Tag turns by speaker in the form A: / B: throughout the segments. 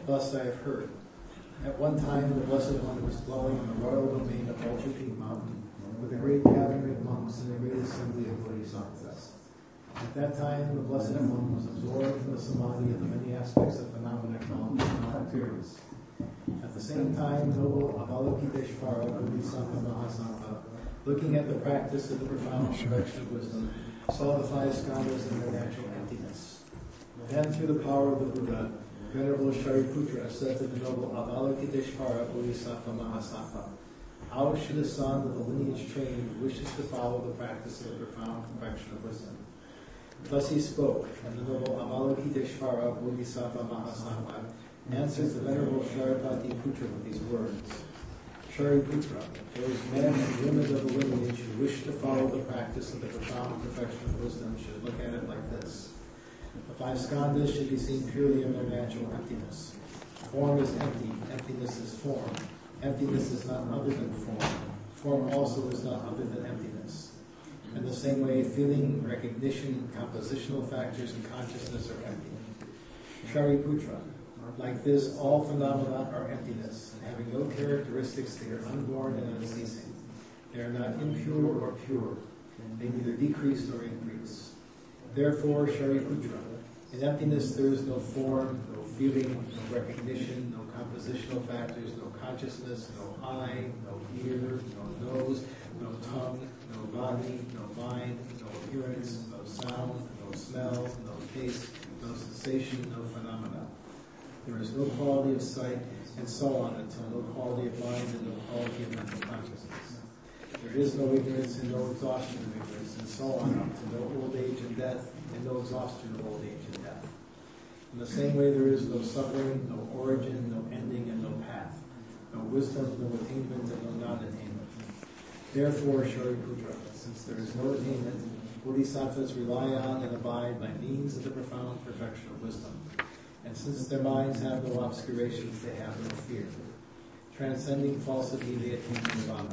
A: Thus I have heard. At one time, the Blessed One was dwelling in the royal domain of Ultra Peak Mountain, with a great gathering of monks and a great assembly of bodhisattvas. At that time, the Blessed One was absorbed in the samadhi of the many aspects of phenomena called appearance. At the same time, noble Avalokiteshvara, Bodhisattva Mahasattva, looking at the practice of the profound perfection of wisdom, saw the five skandhas in their natural emptiness. Then, through the power of the Buddha, Venerable Shariputra said to the noble Avalokiteshvara, Bodhisattva Mahasattva, how should a son of the lineage train who wishes to follow the practice of the profound perfection of wisdom? Thus he spoke, and the noble Avalokiteshvara, Bodhisattva Mahasattva, answered the Venerable Sharipati Putra with these words. Shariputra, those men and women of the lineage who wish to follow the practice of the profound perfection of wisdom should look at it like this. The five skandhas should be seen purely in their natural emptiness. Form is empty, emptiness is form. Emptiness is not other than form. Form also is not other than emptiness. In the same way, feeling, recognition, compositional factors, and consciousness are empty. Shariputra, like this, all phenomena are emptiness, and having no characteristics, they are unborn and unceasing. They are not impure or pure. They neither decrease nor increase. Therefore, Shariputra, in emptiness there is no form, no feeling, no recognition, no compositional factors, no consciousness, no eye, no ear, no nose, no tongue, no body, no mind, no appearance, no sound, no smell, no taste, no sensation, no phenomena. There is no quality of sight, and so on, until no quality of mind and no quality of mental consciousness. There is no ignorance and no exhaustion of ignorance, and so on, up to no old age and death, and no exhaustion of old age and death. In the same way, there is no suffering, no origin, no ending, and no path, no wisdom, no attainment, and no non-attainment. Therefore, Shariputra, since there is no attainment, bodhisattvas rely on and abide by means of the profound perfection of wisdom. And since their minds have no obscurations, they have no fear. Transcending falsity, they attain nirvana.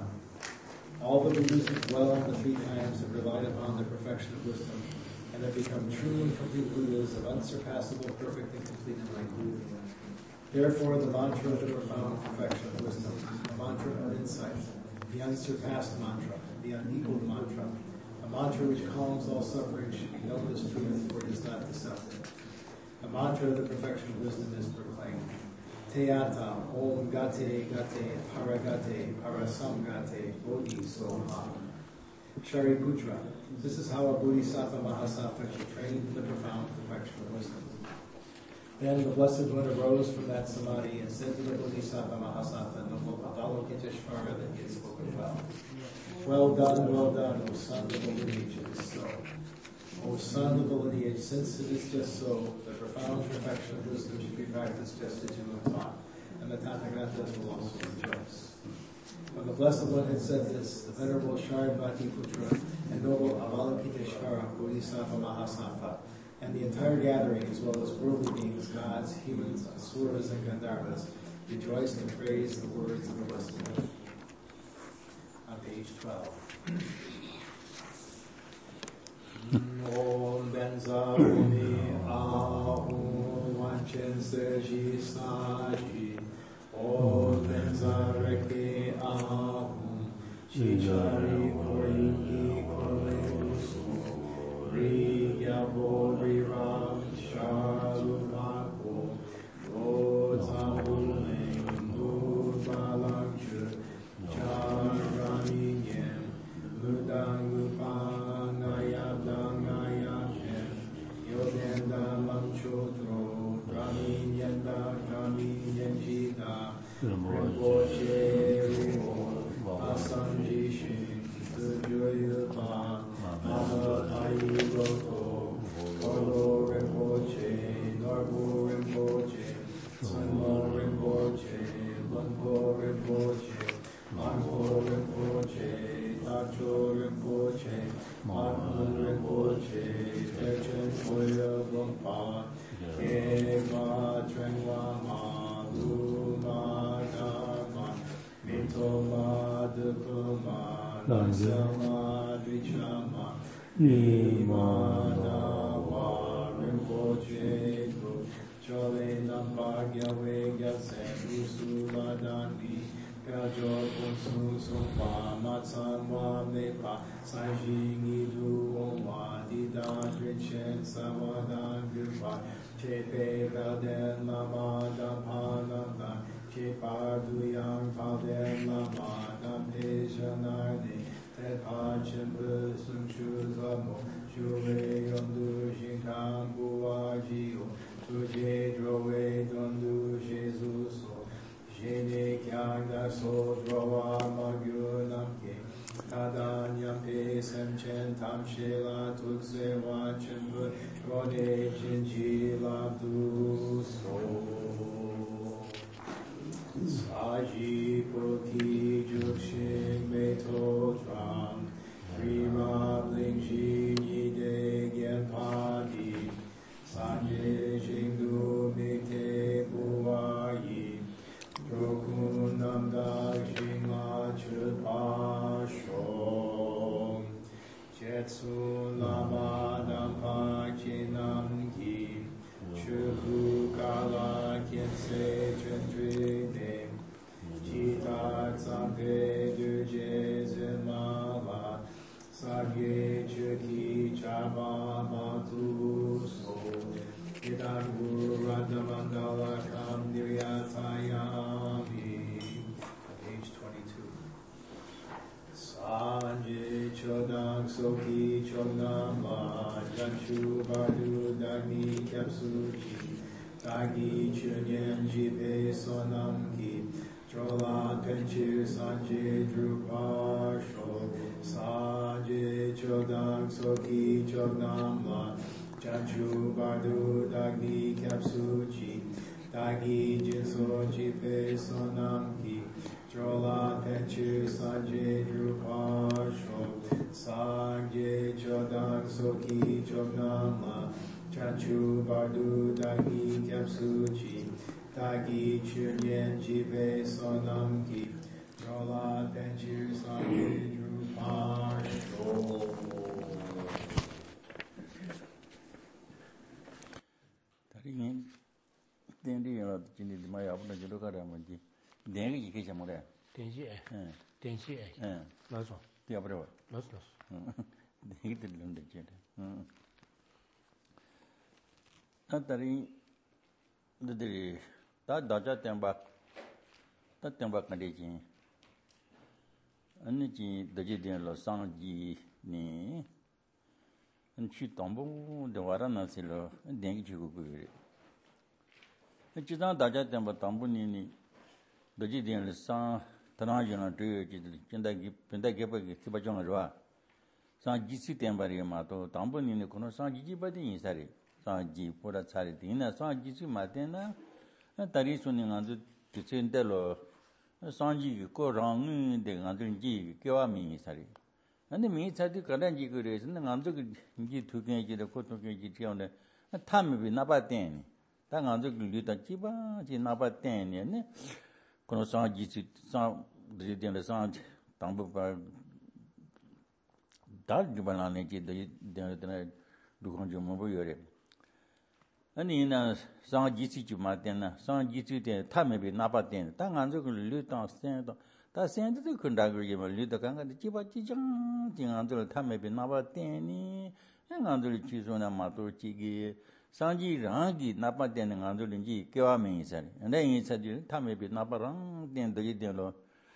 A: All the Buddhas who dwell on the three times have relied upon the perfection of wisdom, and have become true and complete Buddhas of unsurpassable, perfect, and complete enlightenment. Therefore, the mantra of the profound perfection of wisdom, the mantra of insight, the unsurpassed mantra, the unequaled mantra, a mantra which calms all suffering, should be known as truth, for it is not deceptive. The mantra of the perfection of wisdom is proclaimed. Teyata, Om Gate Gate, Paragate, Parasamgate, Bodhi Soha. Shariputra, this is how a Bodhisattva Mahasattva should train in the profound perfection of wisdom. Then the Blessed One arose from that samadhi and said to the Bodhisattva Mahasattva, noble Avalokiteshvara, that he had spoken well. Well done, O son of the lineage, it is so. O son of the lineage, since it is just so, the profound perfection of wisdom should be practiced just as you have taught, and the Tathagatas will also rejoice. When the Blessed One had said this, the Venerable Sharipati Putra and noble Avalokiteshvara, Bodhisattva Mahasattva, and the entire gathering, as well as worldly beings, gods, humans, asuras, and gandharvas, rejoiced and praised the words of the Blessed One. On page 12. Om Benza Uni Ahum Wanchen Seji Saji Om Benza Rekti Ahum Chichari Korinki Kolemusu Ri Yabo Riram Shalumako Otamuleng Mubalanchu Charaminyem Mudangupan Rinpoche, Asanji Shin, Sujoyupa, Amatai Roko, Olo Rinpoche, Norbu Rinpoche, Sunmo Rinpoche, Lunpo Rinpoche, Manpo Rinpoche, Tacho Rinpoche, Manpo Rinpoche, Techen Oya Lungpa, Ema Trenwa Ma, Luma Dama, Mitoma Dukuma, Nansama Dvichama, Nima Dawa, Rinpoche, Chole Nampagya Gelsen Usuladani Gajo Kunsu Sumpa Matsanwa Mepa Sanjingi Du Omwa Didan Richen Sawadan Gupa Chepe Velden Lama Dampananda Chepa Duyang Valden Lama Dampe Janarne Tepa Chimbu Sum Chuzamo Shuwe Yondu Shinkan Bua Jio Tuje Drowe Dondu Jesus Jene Kyang Da So Drowa Magyu Namke Kadanyam Pe Sem Chen Tam Shela Tukse Wachimbu Rode Jinji Labdu So Saji Poki Jukshin Beto Tram Rima Blingji Nide Gen Padi Sanje Jingdu Mikte Buayi Jokun Namda Jingma Chupa Shom Jetsu Lama Dampa Chinam Ki Shuku Kala Kense Chendrine Jita Tsampe Duje Zemala Sagye Chuki Chaba Matu So Idan Guru Radhamandala Kam Niryatayami. Page 22. Sanje Chodang Soki Chodnama Janchu Bardu Dagni Kapsuji Dagi Chunyen Jipe Sonam Ki Chola Penchu Sanje Drupasho Sanje Chodang Soki Chodnama Janchu Bardu Dagni Kapsuji Dagi Jinso Jipe Sonam Ki Chola Penchu Sanje Drupasho Sanje Chodang Soki Chodnama Janchu Bardu Dagi Kapsuji Dagi Chunyen Jipe Sonam Ki Chola Penchu Sanje Drupasho.
B: 다리는 된디가 진짜 많이 아프다 저러 가라면지 내가 이게 뭐래
C: 된시에 된시에
B: 예
C: 맞아
B: 뛰어버려
C: 맞아
B: 내가 들는데 진짜 다리 너들이 다 다자 땜바 다 땜바 간대지 언니지 더지된로 상지니去东部的话，那是了，电给去过去。这张大家点把东部呢，都几点了上，他那就那这就是现在给把讲了是吧？上几次点把的嘛，都东部呢可能上几把的意思的，上几或者差的点呢，上几次嘛点呢，那大理说呢，俺就现在了，上几个让的俺就几给我们意思的。근데 미차디 가란지 그래서 남도 이제 두개지를 고통게지 지원에 탐이 나빠대니 당한도 리다 지바 지 나빠대니 네 그런 상지지 상 드리된 상 당부바 달주반안에 지데 루콘죠 뭐여래 아니나 상지지 좀 맞대나 상지지 탐이 나빠대니 당한도 리다 센도 다 센도 근다그게 멀리도 간가데 지바지장 징안들 탐에비 나바테니 행안들 지소나 마도 지기 상지랑기 나바테는 안들인지 깨와면 이사리 근데 이사들 탐에비 나바랑 된더지 된로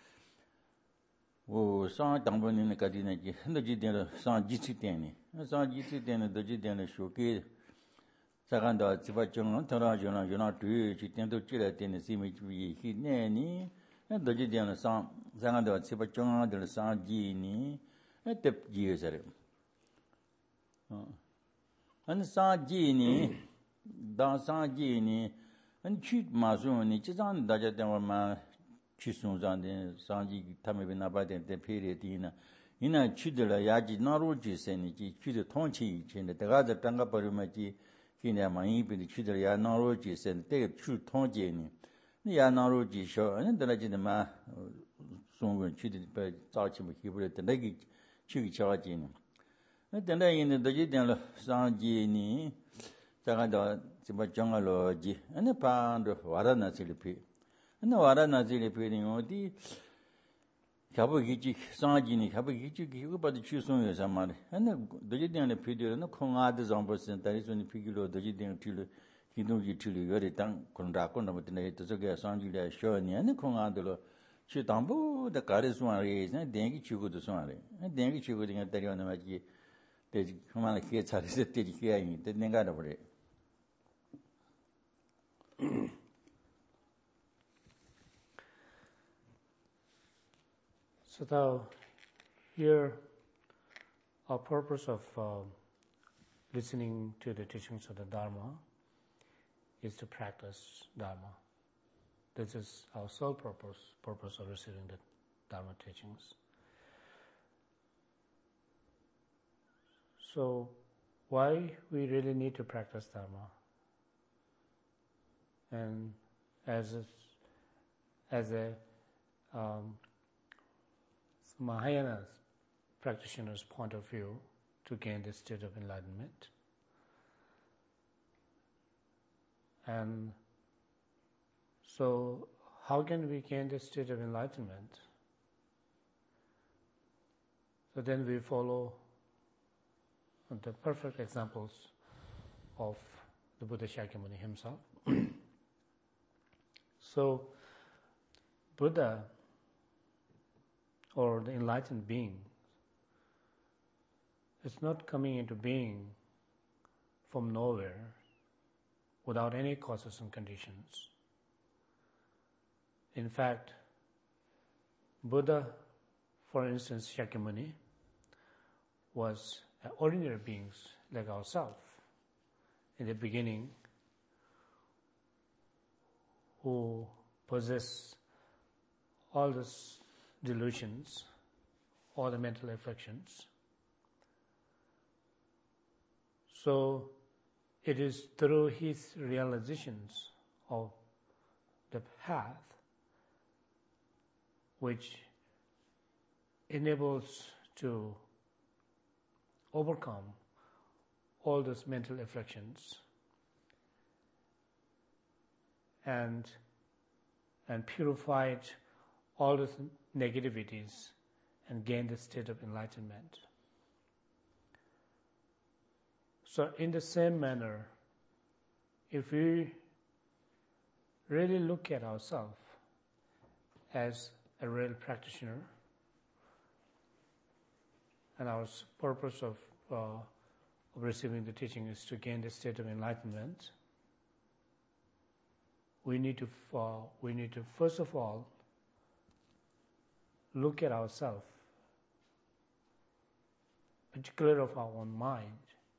B: 오 상당번에는 가지네지 흔더지 된로 상지치 되니 상지치 되는 더지 되는 쇼게 자간도 지바정은 더라주나 요나 뒤지 된도 찌라 되는 시미지 희내니 더지 되는 상한도 지바 정한들 상지니 텝지에서래 안 상지니 다 상지니 안 취마소니 지장 다자 때만 취송장데 상지 탐에 나바데 페레디나 이나 취들 야지 나로지 세니지 취들 통치 이체데 대가자 땅가 버리면지 기내 많이 비리 취들 야 나로지 센 때 취 통제니 야나로지 쇼 안들어지는마 송군 취들배 자치무 기부랬다 내기 취기 저지는 근데 있는 더지 된로 상지니 자가도 지바 정알로지 아니 반도 와라나실피 아니 와라나실피 어디 가보기지 상아지니 가보기지 그거 봐도 취소해서 말해 아니 도지된의 피디는 콩아드 정보센터에 손이 피기로 도지된 틀 기동기 틀이 요리 땅 건다고 넘어드네 저게 상지래 쇼니 아니 콩아드로 취담부의 가르수아리 dengi chigo도 소아리 dengi chi고딩가 때려는 말이 되지 그만한 기회 차리서 되지 기회이 내가 버려
C: So now, here, our purpose of listening to the teachings of the Dharma is to practice Dharma. This is our sole purpose of receiving the Dharma teachings. So, why we really need to practice Dharma? And as a Mahayana practitioner's point of view, to gain the state of enlightenment. And so, how can we gain the state of enlightenment? So then we follow the perfect examples of the Buddha Shakyamuni himself. So, Buddha, or the enlightened being, is not coming into being from nowhere without any causes and conditions. In fact, Buddha, for instance, Shakyamuni, was ordinary beings like ourselves in the beginning, who possess all these delusions, all the mental afflictions. So it is through his realizations of the path which enables to overcome all those mental afflictions and purified all those negativities and gain the state of enlightenment. So in the same manner, if we really look at ourselves as a real practitioner, and our purpose of receiving the teaching is to gain the state of enlightenment, we need to first of all look at ourselves, particularly of our own mind,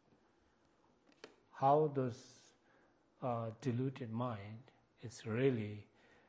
C: how this deluded mind is really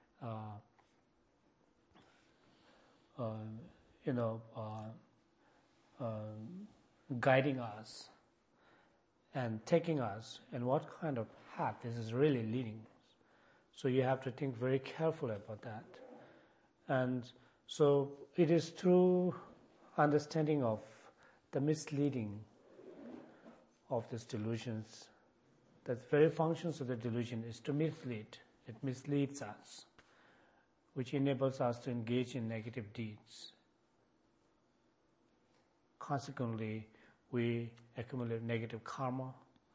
C: guiding us and taking us, and what kind of path this is really leading us. So you have to think very carefully about that. And so it is through understanding of the misleading of these delusions, that very functions of the delusion is to mislead. It misleads us, which enables us to engage in negative deeds. Consequently, we accumulate negative karma,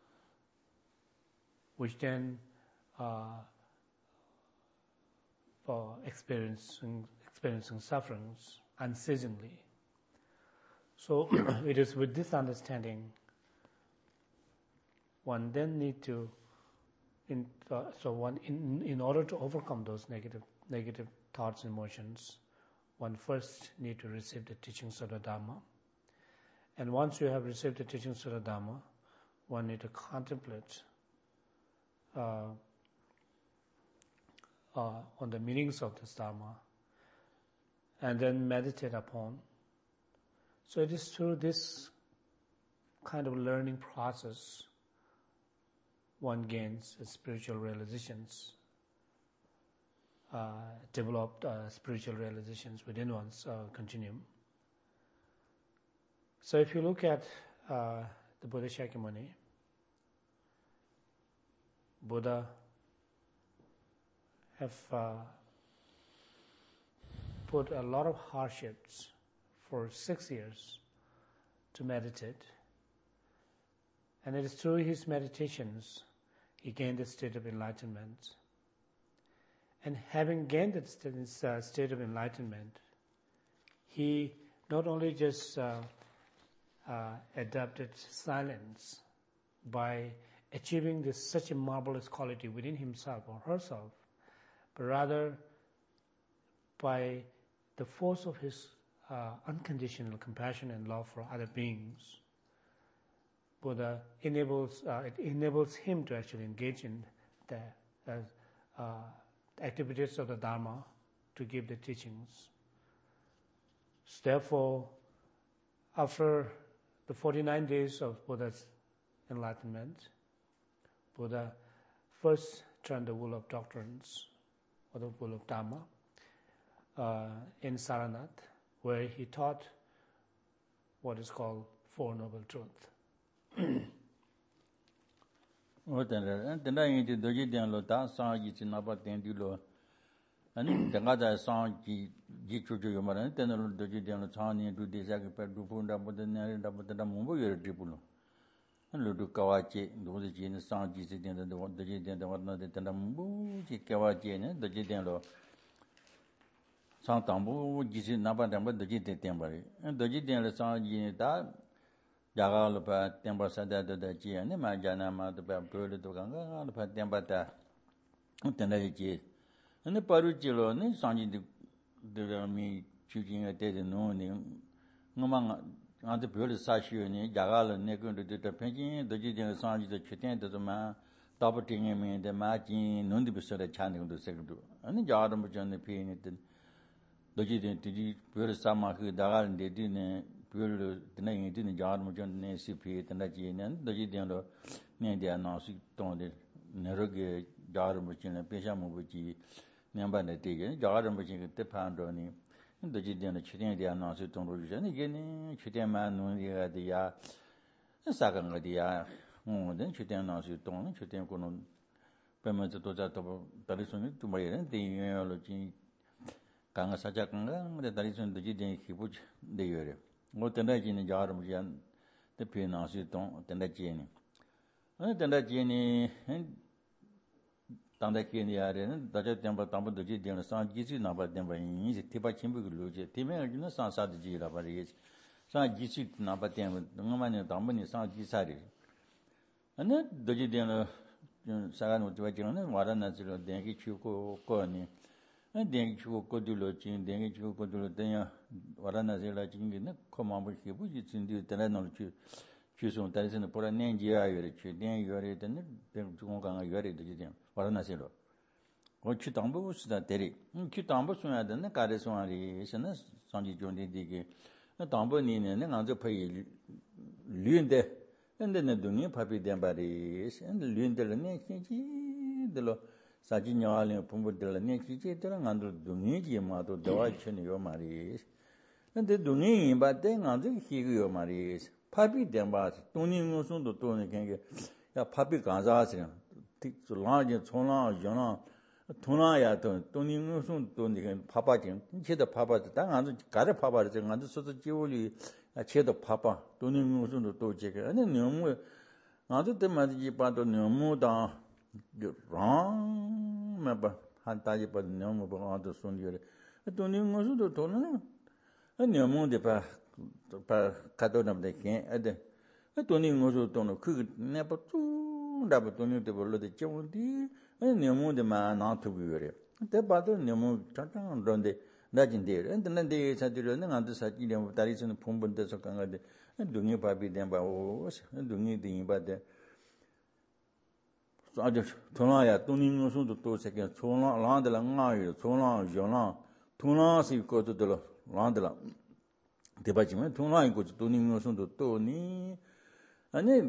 C: which then experiencing sufferings unceasingly. So it is with this understanding one then need to, in order to overcome those negative thoughts and emotions, one first need to receive the teachings of the Dhamma. And once you have received the teachings of the Dhamma, one need to contemplate on the meanings of this Dhamma, and then meditate upon. So it is through this kind of learning process one gains spiritual realizations, developed spiritual realizations within one's continuum. So if you look at the Buddha Shakyamuni, Buddha have put a lot of hardships for 6 years to meditate. And it is through his meditations he gained the state of enlightenment. And having gained this state of enlightenment, he not only just adapted silence by achieving such a marvelous quality within himself or herself, but rather by the force of his unconditional compassion and love for other beings, Buddha enables him to actually engage in the activities of the Dharma to give the teachings. So therefore, after the 49 days of Buddha's enlightenment, Buddha first turned the wheel of doctrines, or the wheel of Dharma, in Saranath, where he taught what is called Four Noble Truths.
B: Jagalpa temba sada da ji ne ma jana ma da ba bro do ganga pa temba ta tenda ji ne paru ji lo ne sanji de mi chujin de de no ne ngoma nga de bro sa shi ne jagal ne ko de de penjin de ji de sanji de chuten de ma ta pa ting me de ma ji non de so de chan de se do ne jaram bu jan ne pe ne de ji de ji bro sa ma ku dagal de de ne pure tena didn't jar mujan ne CP tena jinan doji dendo ne dia na su tonde neroge jar mujan pesha muji nyamba ne tige jar mujan te pando ni doji dendo chiden dia na su tonro ju ne gene chiden ma no dia dia sagang dia den chiden na su ton chiden ko no pema to ja to talisoni tu mai ne de lo ji kanga saja kanga de talisoni doji den hibu de yore ngo tenda ji ni jar mu jan te pe na si ton tenda ji ni tenda ji ni tanda ki ni ya re da ja temba tambu de ji de sa ji si na ba temba yin ji te ba chim bu lu ji te me ji na sa sa de ji la ba ri sa ji si na ba temba ngo ma ne tambu ni sa ji sa ri ane de ji de na sa ga no de ba ji na wa ra na ji lo de ki chu ko ni dengi chuko kodulo chin dengi chuko kodulo denya warana zela chingi ne komambu hibu ji chindi tena no chu chuson tarisene pora nenji ya yore chu den yore den chuko kanga yore de ji warana zelo o chu tambu sida deri chu tambu suya de ne kare suari sene sanji jondi dige na tambu ni ne ngangzo pai lyunde ende ne dungi papi dembari ende lyunde ne chi de lo 사지 녀알에 품부들 내지지들 안도 동의지 마도 대화천이요 말이 근데 동의 받대 안도 희고요 말이 파비 된바 돈이 무슨도 돈이 경게 야 파비 가자스요 틱줄라지 총라 연아 돈아야 돈이 무슨 돈이 파바지 제도 파바지 당 안도 가래 파바지 안도 소도 지올이 제도 파바 돈이 무슨도 또 제가 아니 너무 안도 때마지 봐도 너무다 wrong member hantaji pa nyomo ba ando sunjore to ni ngosu to no nyomo de pa kado nam de ken ade to ni ngosu to no ku ne pa tu da ba to ni de bolo de chon di nyomo de ma na tu yore te ba to nyomo ta ta ronde na jin de and nan de sa de ne ando sa ji de ta ri sun phum bun de so kanga de dungi pa bi de ba o dungi de ba de 아주 전화야 돈이 무슨도 또 새끼 전화 라한들 나요 전화 전화 돈아시 거도들 라한들 대바지면 돈아 있고 돈이 무슨도 또니 아니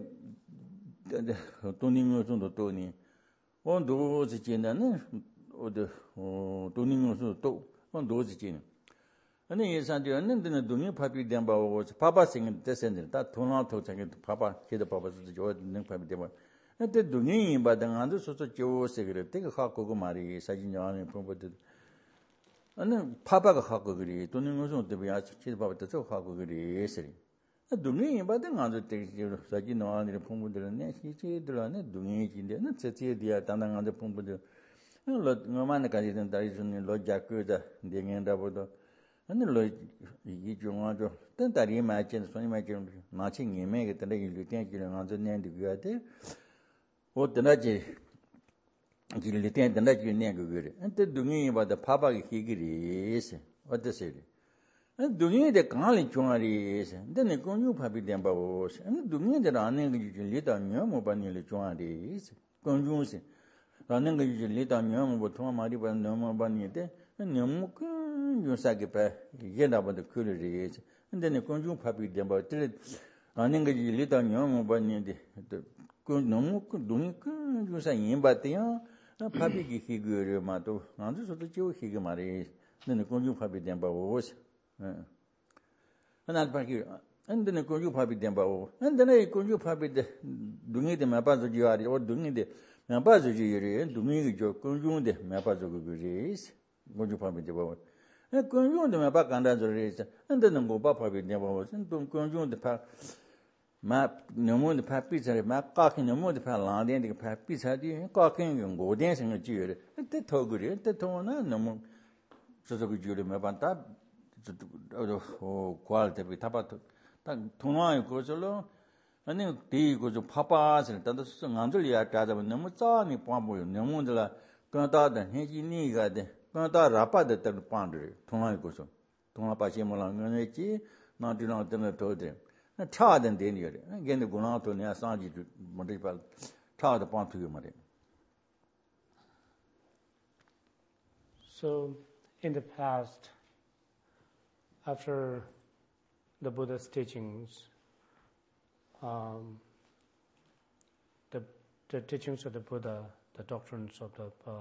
B: 돈이 무슨도 또니 온도 지진다는 어디 돈이 무슨도 또 온도 지진 아니 예산되는 데는 돈이 파비 된바고 파바 생긴 데센데 다 돈아 도착해 파바 걔도 파바도 저 능 파비 되면 때 동행이 받은 안도 소소 조세 그래. 되게 갖고 말이 사진 영화에 보거든. 아니 파바가 갖고 그래. 돈은 무슨 때문에 아치 바바도 저 갖고 그래. 세리. 동행이 받은 안도 되게 사진 영화에 보거든네. 시체들은 동행이인데 는 제체디야 단단 안도 보거든. ngomane ka jin da jin lo ja ku da de ngen da bo do an lo yi ju nga jo tan da ri ma chen so ni ma chen ma chi nge me ge ta de lu ten ji nga zo ne de ga de o de na ji lu ten de na ji ne ge ge an te du ngi ba da pa ba ge ki ge ri se o de se ri an du ngi de ka li chung ri se de ne ko nyu pa bi den ba o se an du ngi de ra ne ge ji li da nya mo ba ni le chung ri se kon ju se 라는 거 이제 리다면 뭐 통화 말이 봐 너무 많이데 너무 큰 요사게 봐 이게 나보다 그러지 근데 내 공중 파비 된바 들 라는 거 이제 리다면 뭐 많이데 그 너무 그 눈이 큰 요사 임바대요 파비기 희그려 마도 나도 저도 저 희그 말이 내 공중 파비 된바 오스 하나 바기 근데 내 공중 파비 된바 오 근데 내 공중 파비데 눈이 되면 빠져 지와리 오 눈이 돼 나빠져 지리에 두미기 저 공중데 나빠져 그거리스 공중 파비데 봐. 공중데 나빠 간다 저리스. 근데는 거 봐파비데 봐. 좀 공중데 마 너무데 파피자리 마 까키 너무데 파 라덴데 파피자디 까키 고덴 생을 지으래. 그때 더 그래. 그때 더나 너무 저저 그 지으래 마반다 어 퀄리티 타바도 딱 통화에 거절로 아니 대고 좀 파파스를 단도 상안들이야 따자면 너무 짜니 빠보요 너무들라 그다다 해지니가 돼 그다 라파데 때 빠들 통화에 거서 통화 빠시 몰라 너네지 나디나 때문에 더돼 차든 되니요 근데 구나도 내가 상지 못해 봐 차도 빠투요 말이야.
C: So in the past, after the Buddha's teachings, the teachings of the Buddha, the doctrines of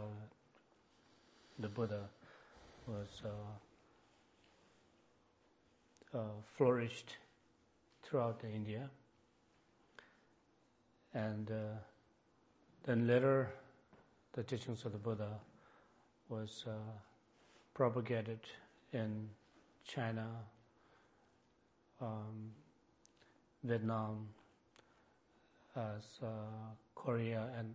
C: the Buddha was flourished throughout India, and then later the teachings of the Buddha was propagated in China, Vietnam, Korea, and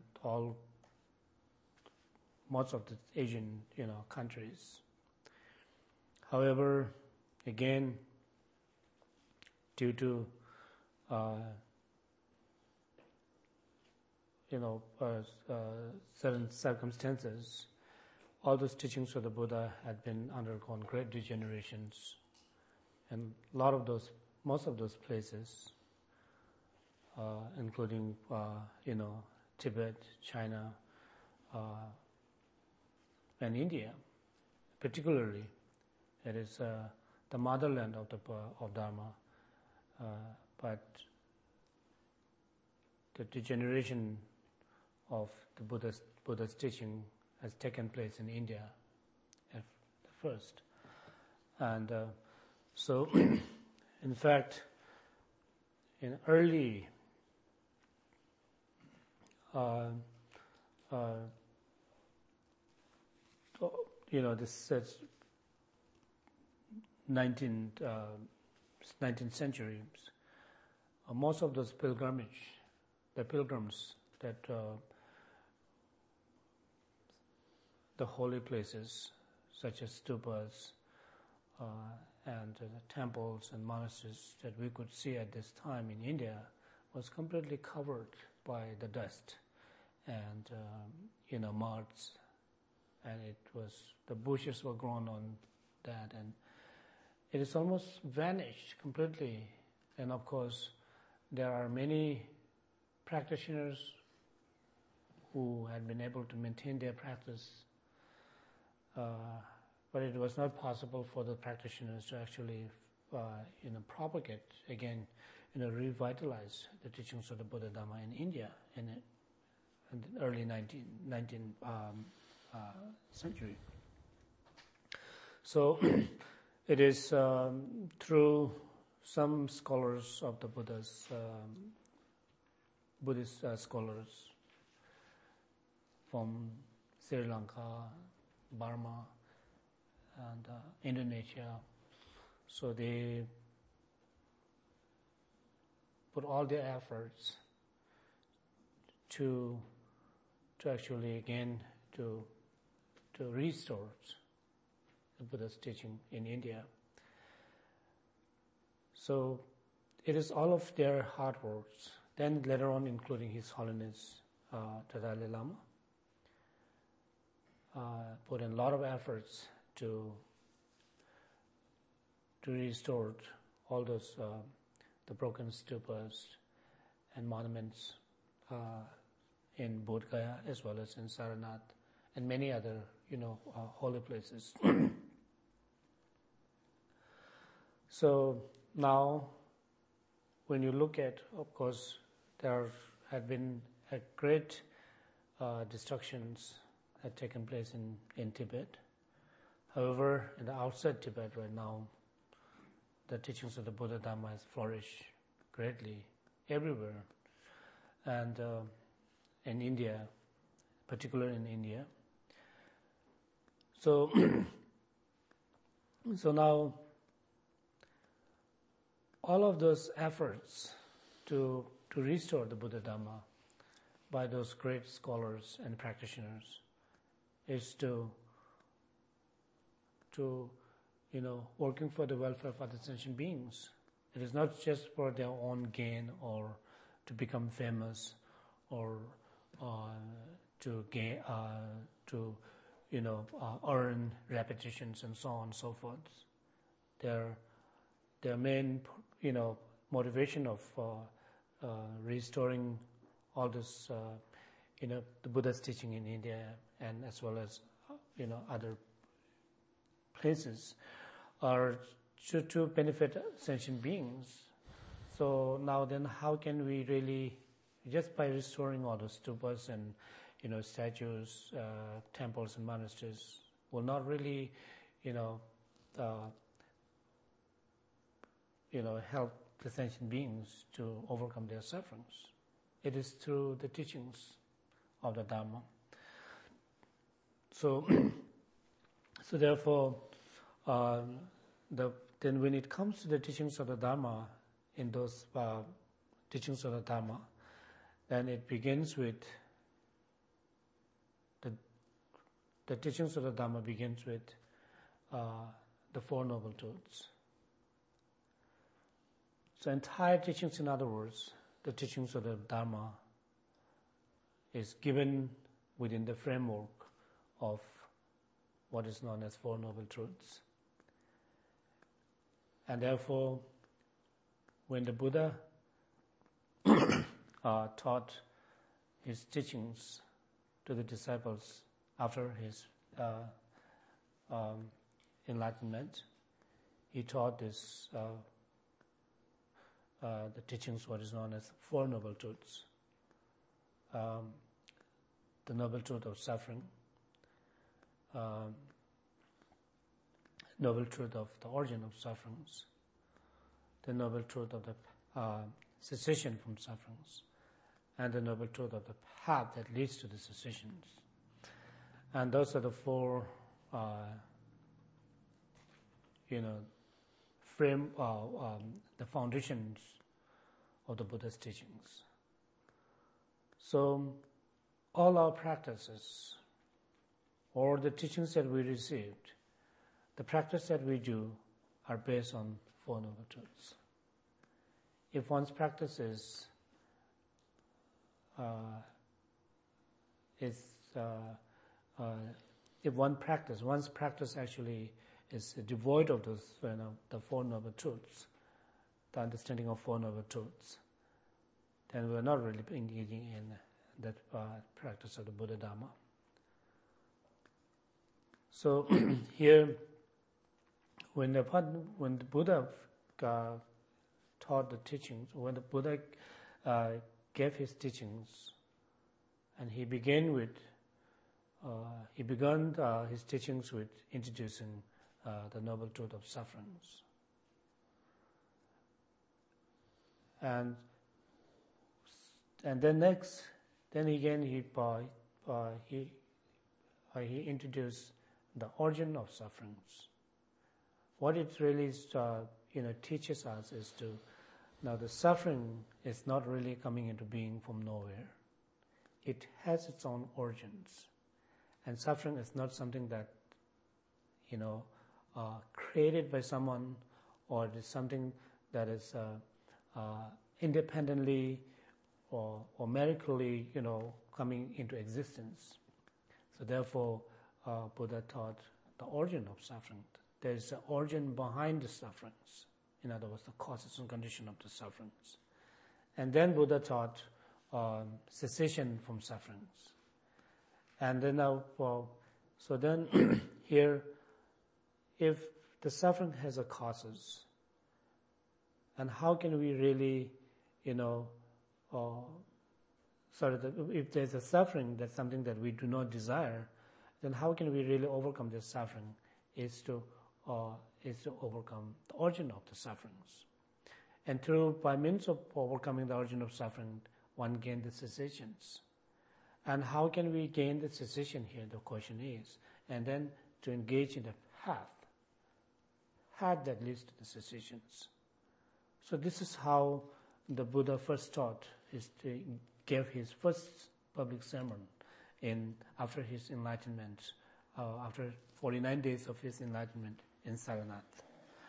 C: most of the Asian, countries. However, again, due to certain circumstances, all those teachings of the Buddha had been undergone great degenerations, and most of those places, including Tibet, China, and India, particularly, it is the motherland of Dharma, but the degeneration of the Buddha's teaching has taken place in India at first, and so, in fact, in early this 19th century, most of those pilgrims that the holy places such as stupas and the temples and monasteries that we could see at this time in India was completely covered by the dust and mods, and the bushes were grown on that, and it is almost vanished completely. And of course, there are many practitioners who had been able to maintain their practice, but it was not possible for the practitioners to actually propagate again, revitalize the teachings of the Buddha Dhamma in India in the early 19th century. So it is through some scholars of the Buddhist scholars from Sri Lanka, Burma, and Indonesia. So they put all their efforts to actually again to restore the Buddha's teaching in India. So it is all of their hard works. Then later on, including His Holiness the Dalai Lama, put in a lot of efforts to restore all those the broken stupas and monuments in Bodh Gaya as well as in Sarnath and many other holy places. So now, when you look at, of course, there have been great destructions had taken place in Tibet. However, in the outside Tibet right now, the teachings of the Buddha Dharma has flourished greatly everywhere, and in India, particularly in India. So, so now, all of those efforts to restore the Buddha Dharma by those great scholars and practitioners is to working for the welfare of other sentient beings. It is not just for their own gain or to become famous or to gain earn repetitions and so on and so forth. Their main motivation of restoring all this the Buddha's teaching in India and as well as other places are to benefit sentient beings. So now then, how can we really, just by restoring all those stupas and statues, temples and monasteries, will not really help the sentient beings to overcome their sufferings. It is through the teachings of the Dharma. So, so therefore, then when it comes to the teachings of the Dharma, in those teachings of the Dharma, then it begins with the teachings of the Dharma begins with the Four Noble Truths. So entire teachings, in other words, the teachings of the Dharma is given within the framework of what is known as Four Noble Truths. And therefore, when the Buddha taught his teachings to the disciples after his enlightenment, he taught this the teachings, what is known as Four Noble Truths. The Noble Truth of suffering, Noble Truth of the origin of sufferings, the Noble Truth of the cessation from sufferings, and the Noble Truth of the path that leads to the cessations. And those are the four, the foundations of the Buddha's teachings. So, all our practices, or the teachings that we received, the practice that we do are based on Four Noble Truths. If one's practice is if one's practice actually is devoid of those, the Four Noble Truths, the understanding of Four Noble Truths, then we're not really engaging in that practice of the Buddha Dharma. So here, when the Buddha taught the teachings, when the Buddha gave his teachings, and he began his teachings with introducing the Noble Truth of sufferings. And then again he he introduced the origin of sufferings. What it really teaches us is to, now the suffering is not really coming into being from nowhere. It has its own origins. And suffering is not something that, created by someone, or it is something that is independently or medically, coming into existence. So therefore, Buddha taught the origin of suffering. There is an origin behind the sufferings. In other words, the causes and condition of the sufferings. And then Buddha taught cessation from sufferings. And then so then here, if the suffering has a causes, and how can we really, if there's a suffering, that's something that we do not desire, then how can we really overcome this suffering? Is to overcome the origin of the sufferings. And by means of overcoming the origin of suffering, one gains the cessations. And how can we gain the cessation here, the question is, and then to engage in the path that leads to the cessations. So this is how the Buddha first taught, gave his first public sermon after his enlightenment, after 49 days of his enlightenment in Saranath.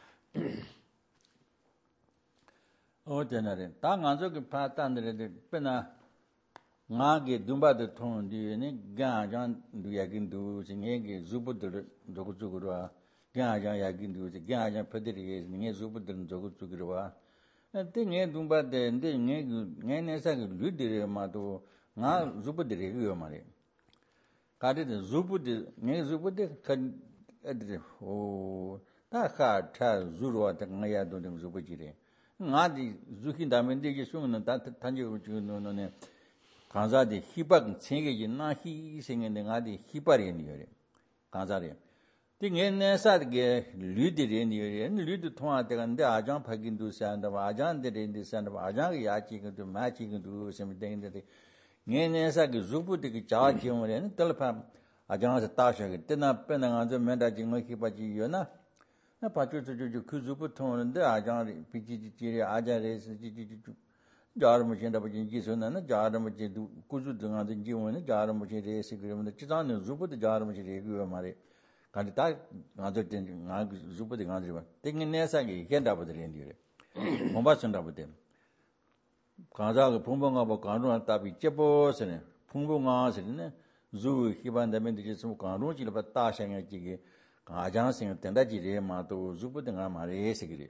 B: Ordinary. Tanganzo ke patandre de pena ngage dumba de ton di ne ganjan du yagin du singe zubudur jogujugurwa ganjan yagin du ganjan pediri nge zubudur jogujugurwa te nge dumba de nge ne sa ludire ma do nga zubudire yo mare kade de zubudur nge zubudur kan adre o ta kha tha zurwa de ngaya do de zubujire ngadi zukin damende ge sung는 단지고 주노네 간자데 희박 챙게 나 희생인데 ngadi 희발이 니요래 간자래 띵에네사게 류들이 니요래 류도 통화되는데 아장 파긴도 산다 아장들인데 산다 아장이 야치기도 마치기도 세미데인데 네네사게 zu부되게 자지용을 떨파 아장에서 따셔게 때나 빼나가서 맨다징어 희바지요나 나 파주주주 그주부터는데 아장이 비지지리 아자레스 지지지 자르무진다 버진 기소나나 자르무지 구주 등한데 지원은 자르무지레스 그러면 지단은 주부도 자르무지레 그거 말에 간다 나저된 나 주부도 간지바 땡내사기 현다버들인디래 몸바선다버데 가자가 봉봉하고 간루한 답이 째보스네 봉봉하스네 주 희반다면 되지 좀 간루지를 봐 따생에 지게 아장생 된다지레 마도 주부등아 말에 세기리.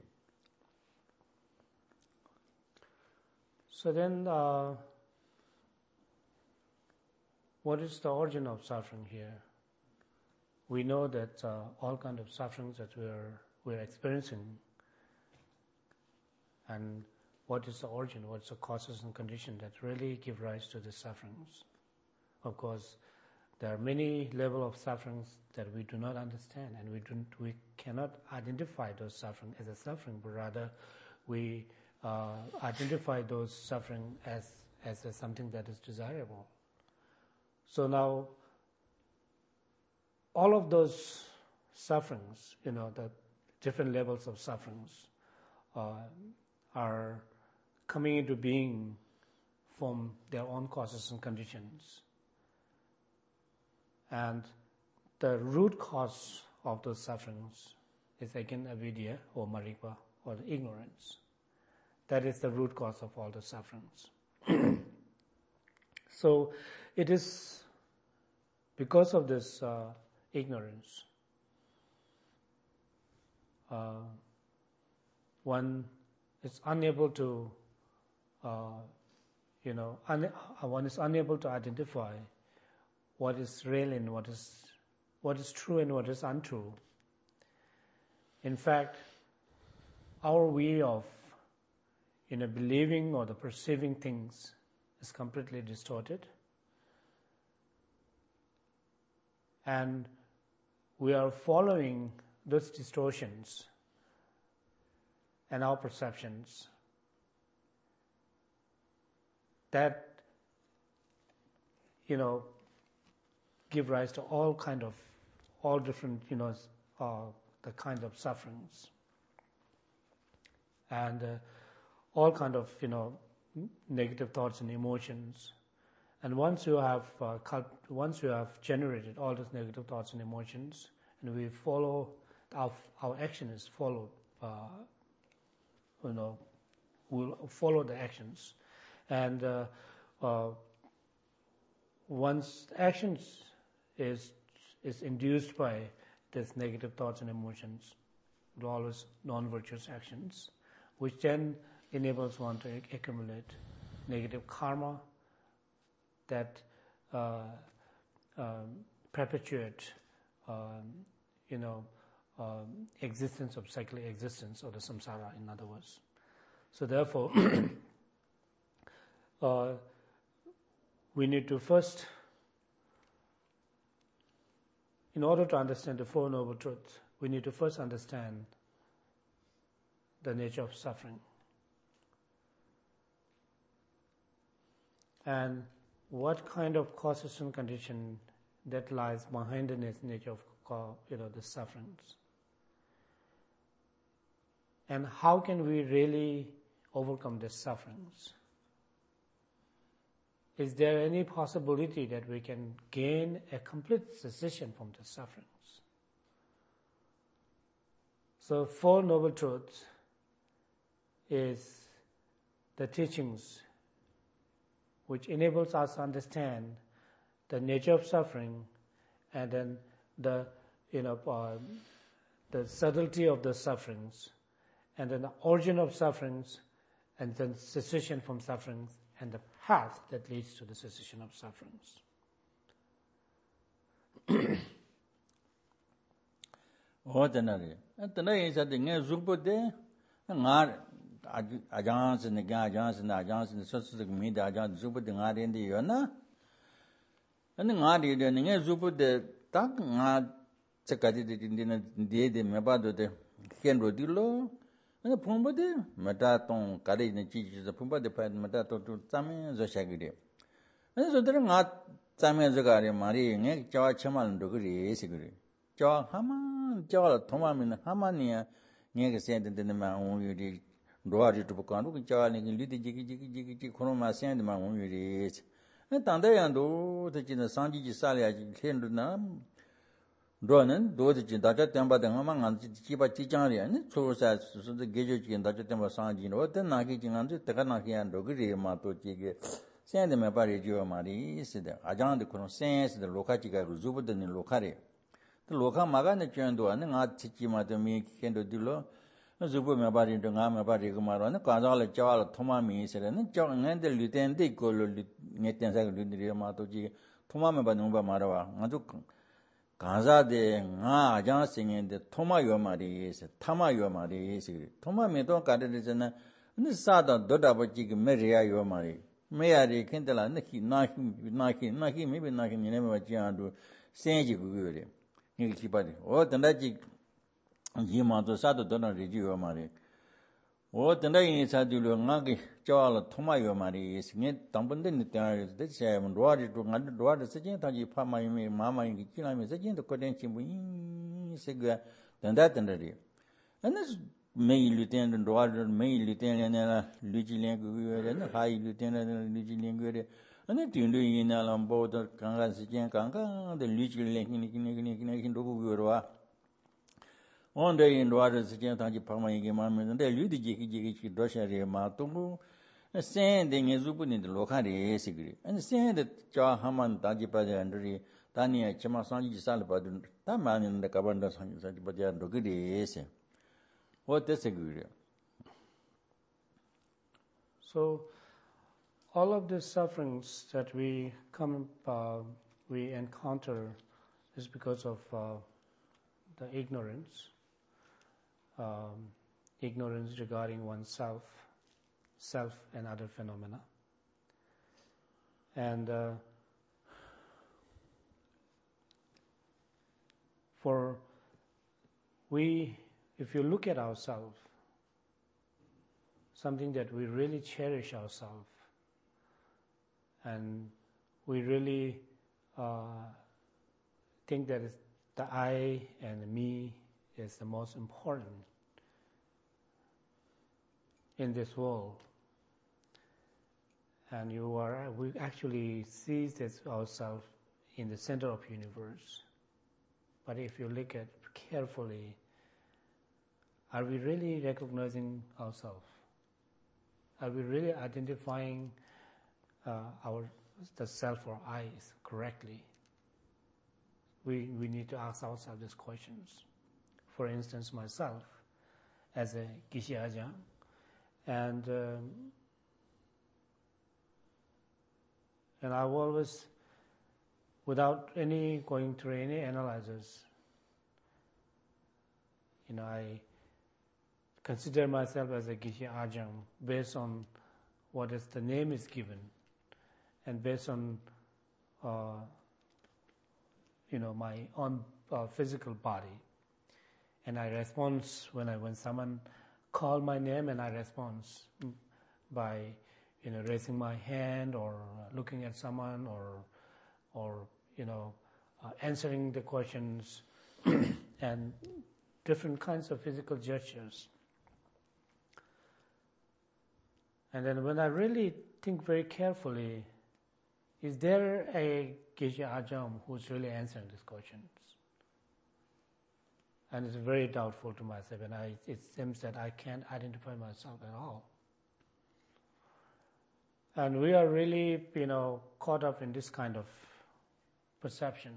C: So then, what is the origin of suffering here? We know that all kinds of sufferings that we're experiencing, and what is the origin, what's the causes and conditions that really give rise to the sufferings. Of course, there are many levels of sufferings that we do not understand, and we cannot identify those suffering as a suffering, but rather we identify those suffering as something that is desirable. So now, all of those sufferings, the different levels of sufferings, are coming into being from their own causes and conditions. And the root cause of those sufferings is again avidya or marikva or the ignorance. That is the root cause of all the sufferings. So it is because of this ignorance, one is unable to, one is unable to identify what is real and what is true and what is untrue. In fact, our way of believing or the perceiving things is completely distorted, and we are following those distortions and our perceptions that give rise to all different, the kind of sufferings, and all kind of, negative thoughts and emotions. And once you have generated all those negative thoughts and emotions, and we follow our action is followed, we'll follow the actions, and once actions is induced by these negative thoughts and emotions, always non-virtuous actions, which then enables one to accumulate negative karma that perpetuate, existence of cyclic existence, or the samsara, in other words. So therefore, we need to first, in order to understand the Four Noble Truths, we need to first understand the nature of suffering. And what kind of causes and condition that lies behind the nature of the sufferings. And how can we really overcome these sufferings? Is there any possibility that we can gain a complete cessation from the sufferings? So Four Noble Truths is the teachings which enables us to understand the nature of suffering, and then the subtlety of the sufferings, and then the origin of sufferings, and then cessation from sufferings, and the path that leads to the cessation of sufferings.
B: Agents and the agents and social media agents Zubu the Ngadi in the Yona. And the Ngadi then Zubu the Tak Ngad Secadid in the day the Mabado the Henrodillo and the Pumba de Mataton Kadi and Chichis the Pumba the Pad Matato to Tami the Shaggy. And so they're not Tami Zagari Marie and Jawa Chaman Dogri Sigri. Jawa Haman, Jawa Tomamin Hamania, Nega said in the man Roari to Pocano, Charlie, Lidi Jiki, Chroma Sand, my own rich. And Tandayando, the Gina Sanji Salia, Kendunam, Dronen, do the Data Temba the Haman and Chiba Chichari, and it shows as the Gage and Data Temba Sanjino, then Naki and Takanaki and Dogri Mato Chige. Send them a Pario Marie, said Ajan the Consense, the Locatica, Zuba than Locari. The Loca Magana Chendo and not Chichima to me, Kendo Dilo. Zubu me bari to ngam bari kumaro ne kazala chawala thoma mi sere ne chaw ngende luten de ko ngeten sa lutri ma to ji thoma me ba numba marawa ngadu kaza de nga aja singen de thoma yo mari se thama yo mari se thoma me to ka de ne ne sa da doda ba ji me riya yo mari me ya ri khindala ne ki na ki me be na ki ne me ba ji andu sen ji gu yo de ni ki ba de o tanda ji Yimato Sato Dona Regio Mari. O Tandai Sadilu Nagi, Jawala Tomayo Mari, is net Tampundin, the Sam, Roadi to Road, Sajintaji, Pama, Mama, in Kilami, Sajin, the Codenci, Sega, than that and the day. And this May Lieutenant Road, May Lieutenant Luigi Languere, and High Lieutenant Luigi Languere, and then Tundu in Alambo, the Kanga Sajin Kanga, the Luigi Languere in Dogura. One day in water, Sajantaji Pama Gimaman, and they ludi Jiki Dosha Matumu, sending a Zupun in the locari secret, and saying that Cha Haman Tajipa and Tania Chamasanji Salabad, that man in the Cabanda Sanjipaja Dogudi. What is a good?
C: So, all of the sufferings that we encounter is because of the ignorance regarding oneself, self and other phenomena. And if you look at ourselves, something that we really cherish ourselves, and we really think that the I and the me is the most important in this world. And we actually see this ourselves in the center of the universe. But if you look at carefully, are we really recognizing ourselves? Are we really identifying the self or I correctly? We need to ask ourselves these questions. For instance, myself, as a Geshe Ajahn, and I've always, without going through any analysis, I consider myself as a Geshe Ajahn based on what is the name is given, and based on my own physical body, and I respond when someone call my name, and I respond by raising my hand or looking at someone or answering the questions and different kinds of physical gestures. And then when I really think very carefully, is there a Geshe Ajahn who's really answering these questions? And it's very doubtful to myself, and it seems that I can't identify myself at all. And we are really, caught up in this kind of perception.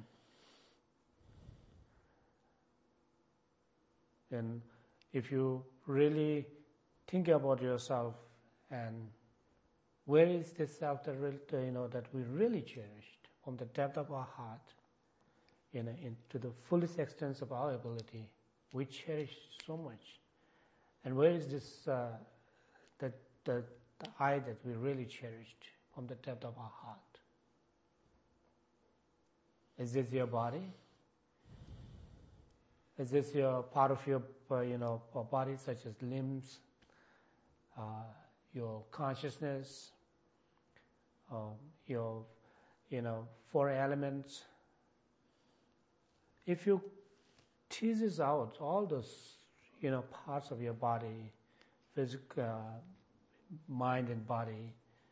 C: And if you really think about yourself, and where is this self that we really cherished from the depth of our heart, to the fullest extent of our ability, we cherish so much. And where is this the I that we really cherished from the depth of our heart? Is this your body? Is this your part of your body, such as limbs, your consciousness, your 4 elements? If you teases out all those parts of your body, physical, mind and body,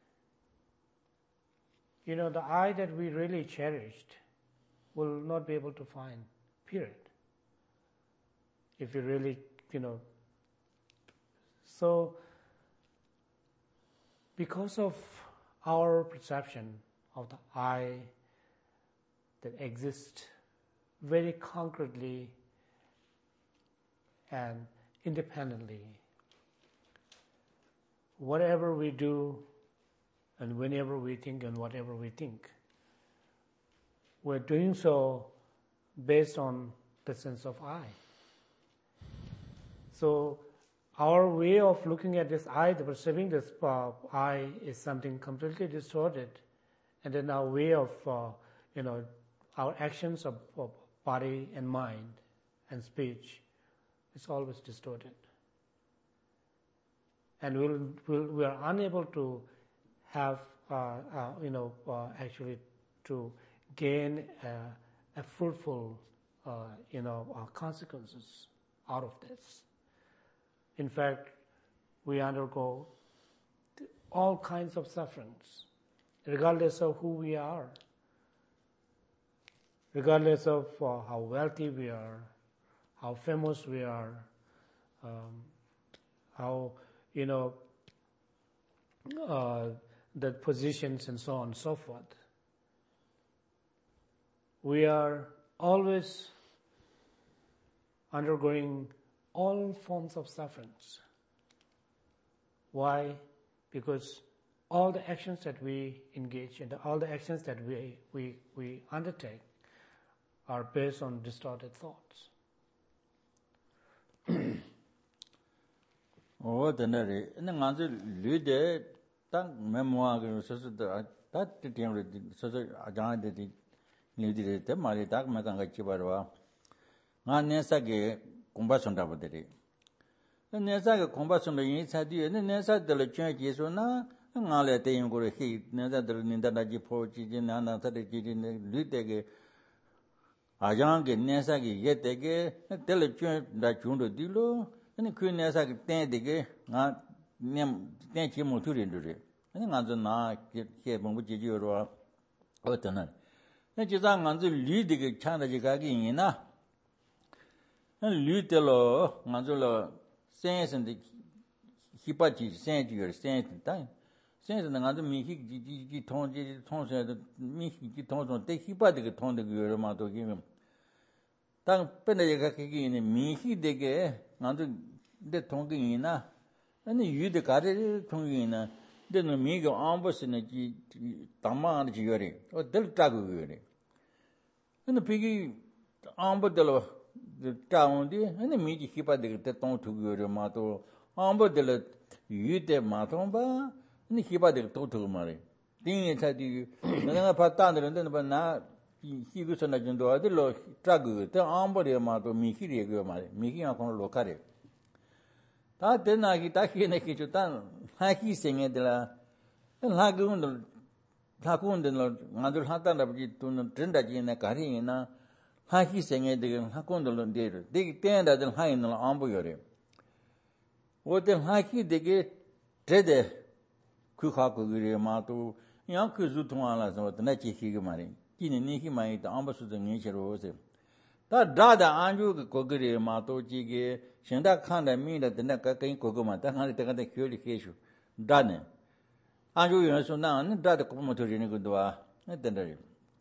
C: the I that we really cherished will not be able to find, period. If you really, so because of our perception of the I that exists very concretely and independently, whatever we do and whenever we think and whatever we think, we're doing so based on the sense of I. So our way of looking at this I, the perceiving this I, is something completely distorted, and then our way of our actions of body and mind and speech is always distorted, and we are unable to have actually to gain a fruitful consequences out of this. In fact, we undergo all kinds of sufferings, regardless of who we are, regardless of how wealthy we are, how famous we are, how the positions and so on and so forth. We are always undergoing all forms of sufferings. Why? Because all the actions that we engage in, all the actions that we undertake are based on distorted thoughts.
B: Ordinary, and the answer leader, thank memoir, so that the thing, so the needed the Mari Dak Matanga Chibarwa. Nanesage combustion dabadere. The Nesaga combustion inside you, and the Nesa de la Church is ona, and I'll let him go to heat, Nesa de Nindanaji Porch, and another in the Lutege 아장게 내사기 예대게 텔레춘 다춘도 딜로 아니 그 내사기 땡되게 나님 땡지 못으린들이 아니 간저 나 개봉부 지지로 어떠나 나 지상 간저 리디게 찬다지 가기이나 리텔로 간저로 센스인데 히바지 센지거 센스다 센스는 간저 미히 지 통세도 미히 통선 때 히바디게 통데 그여마도 기면 땅 빼내가 그기는 미히되게 나도 내 통기이나 아니 유대 가르 통기이나 내는 미가 암버스는 지 담마는 지거리 어들 따고 그래 근데 비기 암버들로 따온디 아니 미기 히바되게 때 통투거려 마도 암버들 유대 마통바 아니 히바되게 통투거 말이 띵에 차디 내가 봤다는데 나 희구선나 정도 아들로 트라그 때 암버리에 마도 미히리에 그 말이 미히가 건 로카레 다 되나기 다 희네기 좋다 하기 생에들아 하군들 나들 하다나 버지 돈은 된다지네 가리이나 하기 생에들 하군들은 데르 되게 때다들 하이는 암버여래 어때 하기 되게 되대 그 하고 그래 마도 양그 주통하라서 어떤 지히가 말이 니히 많이 또 암버스도 내셔로세 다 다다 안주 거그리 마도지게 신다 칸다 미다 된다 가까이 거그만 다 하는 때가 돼 교리 계슈 다네 안주 연수 나는 다다 고모 들리는 것도와 된다리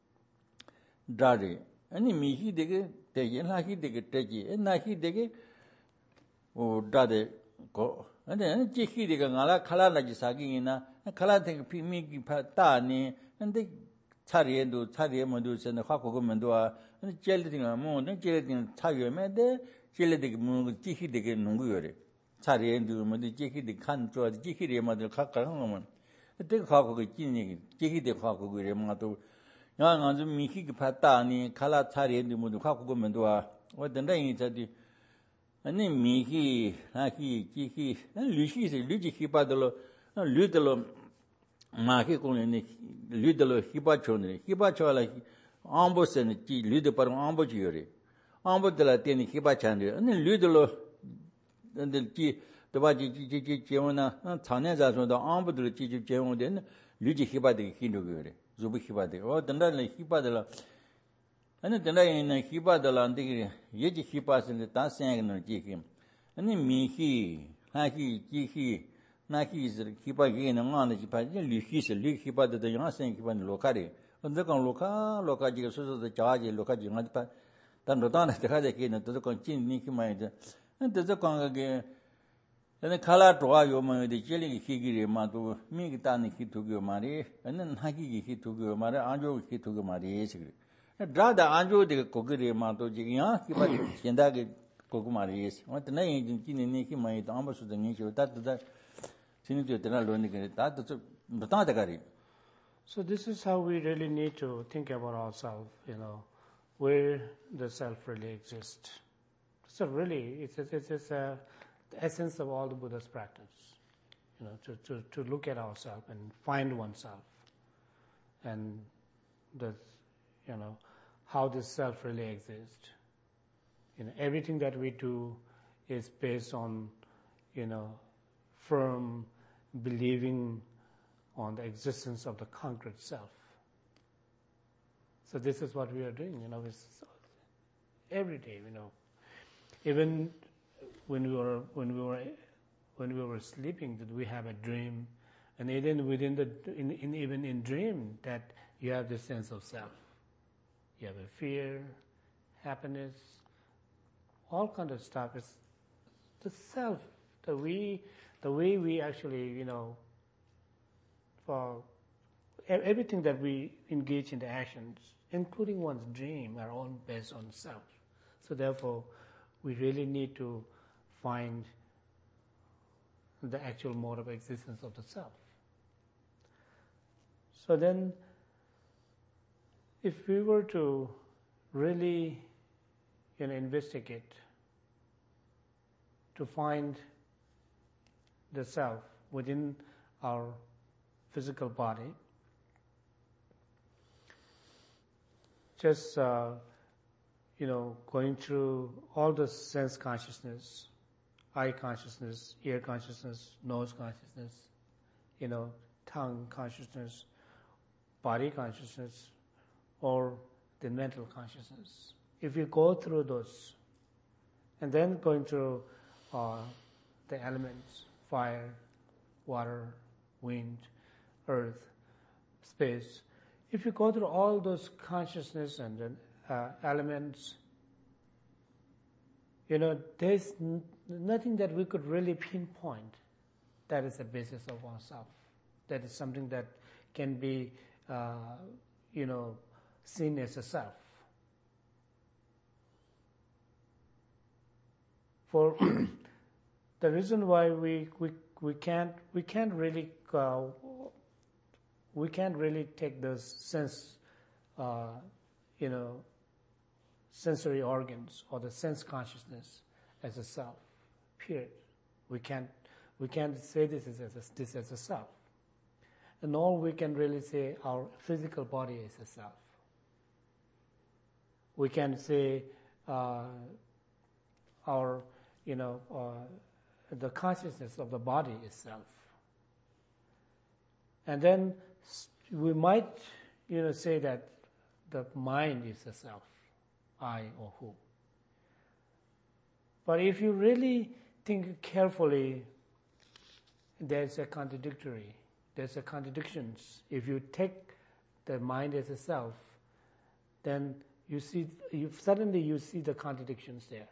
B: 다리 아니 미히 되게 되게 나히 되게 되지 나히 되게 오 다데 고 근데 지히 되게 나라 칼라나지 사기이나 칼라 되게 피미기 파다니 근데 차리에 모두선 화고금면도와 젤리딩아 뭐는 젤리딩 차여매데 젤리딩 뭐 지히되게 농구요래 차리에 누르면 지히되 칸 좋아 지히리에 마들 각각 하면 그때 화고가 끼니 지히되 화고 그래 뭐도 양안 좀 미히기 봤다니 칼라 차리에 누르면 화고금면도와 어떤데 이제디 아니 미히 하히 지히 류지 받들로 류들로 마케 공연이 리들로 히바초네 히바초라 암보스는 지 리드 바로 암보지요리 암보들라 때니 히바찬데 아니 리들로 근데 지 도바지 제원나 차내자서도 암보들 지 제원된 리지 히바데 히노거래 주부 히바데 단달레 히바들라 아니 단달레 히바들라인데 예지 히바스는 다 생각는 지기 아니 미히 하히 지히 나히즈 히바기는 만의 지파지 리히바데 양생 히반 로카리 언제간 로카지가 소소도 자지 로카지 맞다 단도단에 대하게 기는 도건 진니히 마이데 근데저건게 근데 칼라 도와 요만의 젤리 히기리 마도 미기다니 히투고 말이 아는 하기기 히투고 말이 안조 히투고 말이 지금 다다 안조데 고그리 마도 지기야 히바지 현다게 고고 말이 어때네 진니히 마이 담버스도 니죠 다다 So
C: this is how we really need to think about ourselves, where the self really exists. So really, it's the essence of all the Buddha's practice, to look at ourselves and find oneself, and how this self really exists. Everything that we do is based on, firm believing on the existence of the concrete self. So this is what we are doing, every day, Even when we were sleeping, that we have a dream, and even even in dream, that you have this sense of self. You have a fear, happiness, all kind of stuff. It's the self, the way we actually, for everything that we engage in the actions, including one's dream, are all based on self. So therefore, we really need to find the actual mode of existence of the self. So then, if we were to really, investigate, to find the self within our physical body, just going through all the sense consciousness, eye consciousness, ear consciousness, nose consciousness, tongue consciousness, body consciousness, or the mental consciousness. If you go through those, and then going through the elements, fire, water, wind, earth, space, if you go through all those consciousness and elements, there's nothing that we could really pinpoint that is the basis of ourself. That is something that can be, seen as a self. For the reason why we can't really take those sensory organs or the sense consciousness as a self. Period. We can't say this as a self. And all we can really say our physical body is a self. We can say the consciousness of the body is self. And then we might, say that the mind is a self, I or who. But if you really think carefully, there's contradictions. If you take the mind as a self, then you see the contradictions there.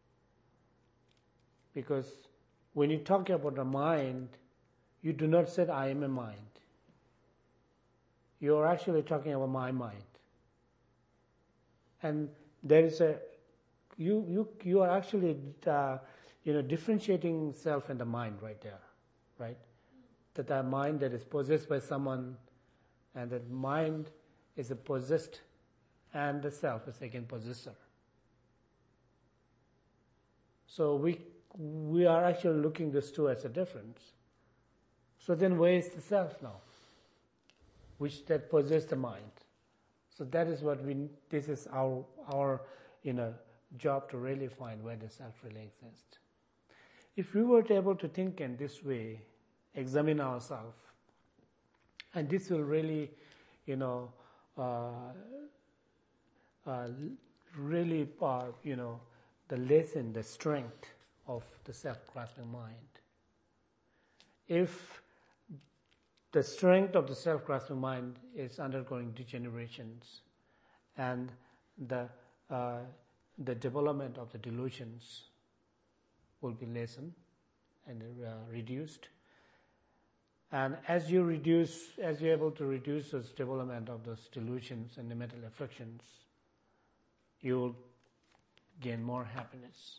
C: Because when you talk about the mind, you do not say I am a mind. You are actually talking about my mind. And there is you are actually differentiating self and the mind right there, right? That mind that is possessed by someone, and that mind is a possessed, and the self is again possessor. So we are actually looking this two as a difference. So then where is the self now? Which that possess the mind. So that is what this is our job to really find where the self really exists. If we were able to think in this way, examine ourselves, and this will really, the lesson, the strength of the self-grasping mind. If the strength of the self-grasping mind is undergoing degenerations, and the development of the delusions will be lessened and reduced. And as you're able to reduce the development of those delusions and the mental afflictions, you will gain more happiness.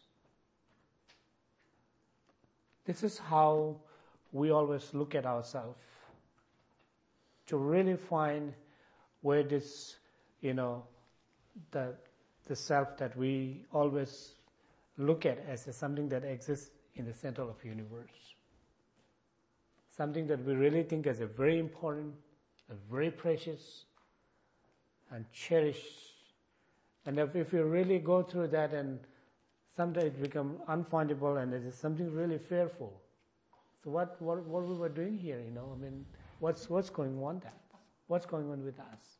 C: This is how we always look at ourselves, to really find where this, the self that we always look at as something that exists in the center of the universe. Something that we really think as a very important, a very precious, and cherished. And if you really go through that, and sometimes it becomes unfindable, and it is something really fearful. So what we were doing here, what's going on there? What's going on with us?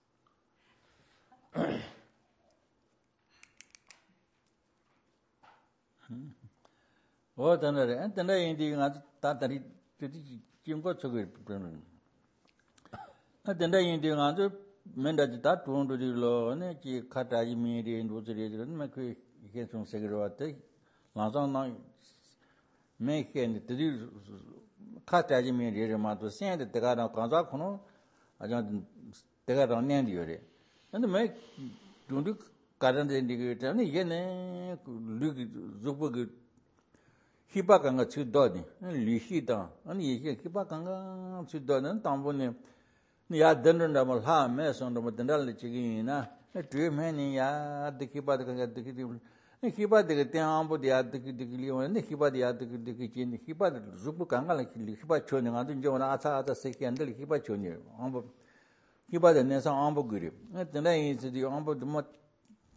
B: Hibakanga Chudodi, Lihida, and Hibakanga Chudon, Tamboni, Ya Dendamal Ha, Mason, the Matandali Chigina, a dream henny, ya, the Hiba the Hiba the Tambo, the Adikilio, and the Hiba the kitchen, Hiba the Zupukanga, Hiba Choning, and John Ata, the second, and the Hiba Junior, Hiba the Nessa Amboguri. At the name is the Ambo,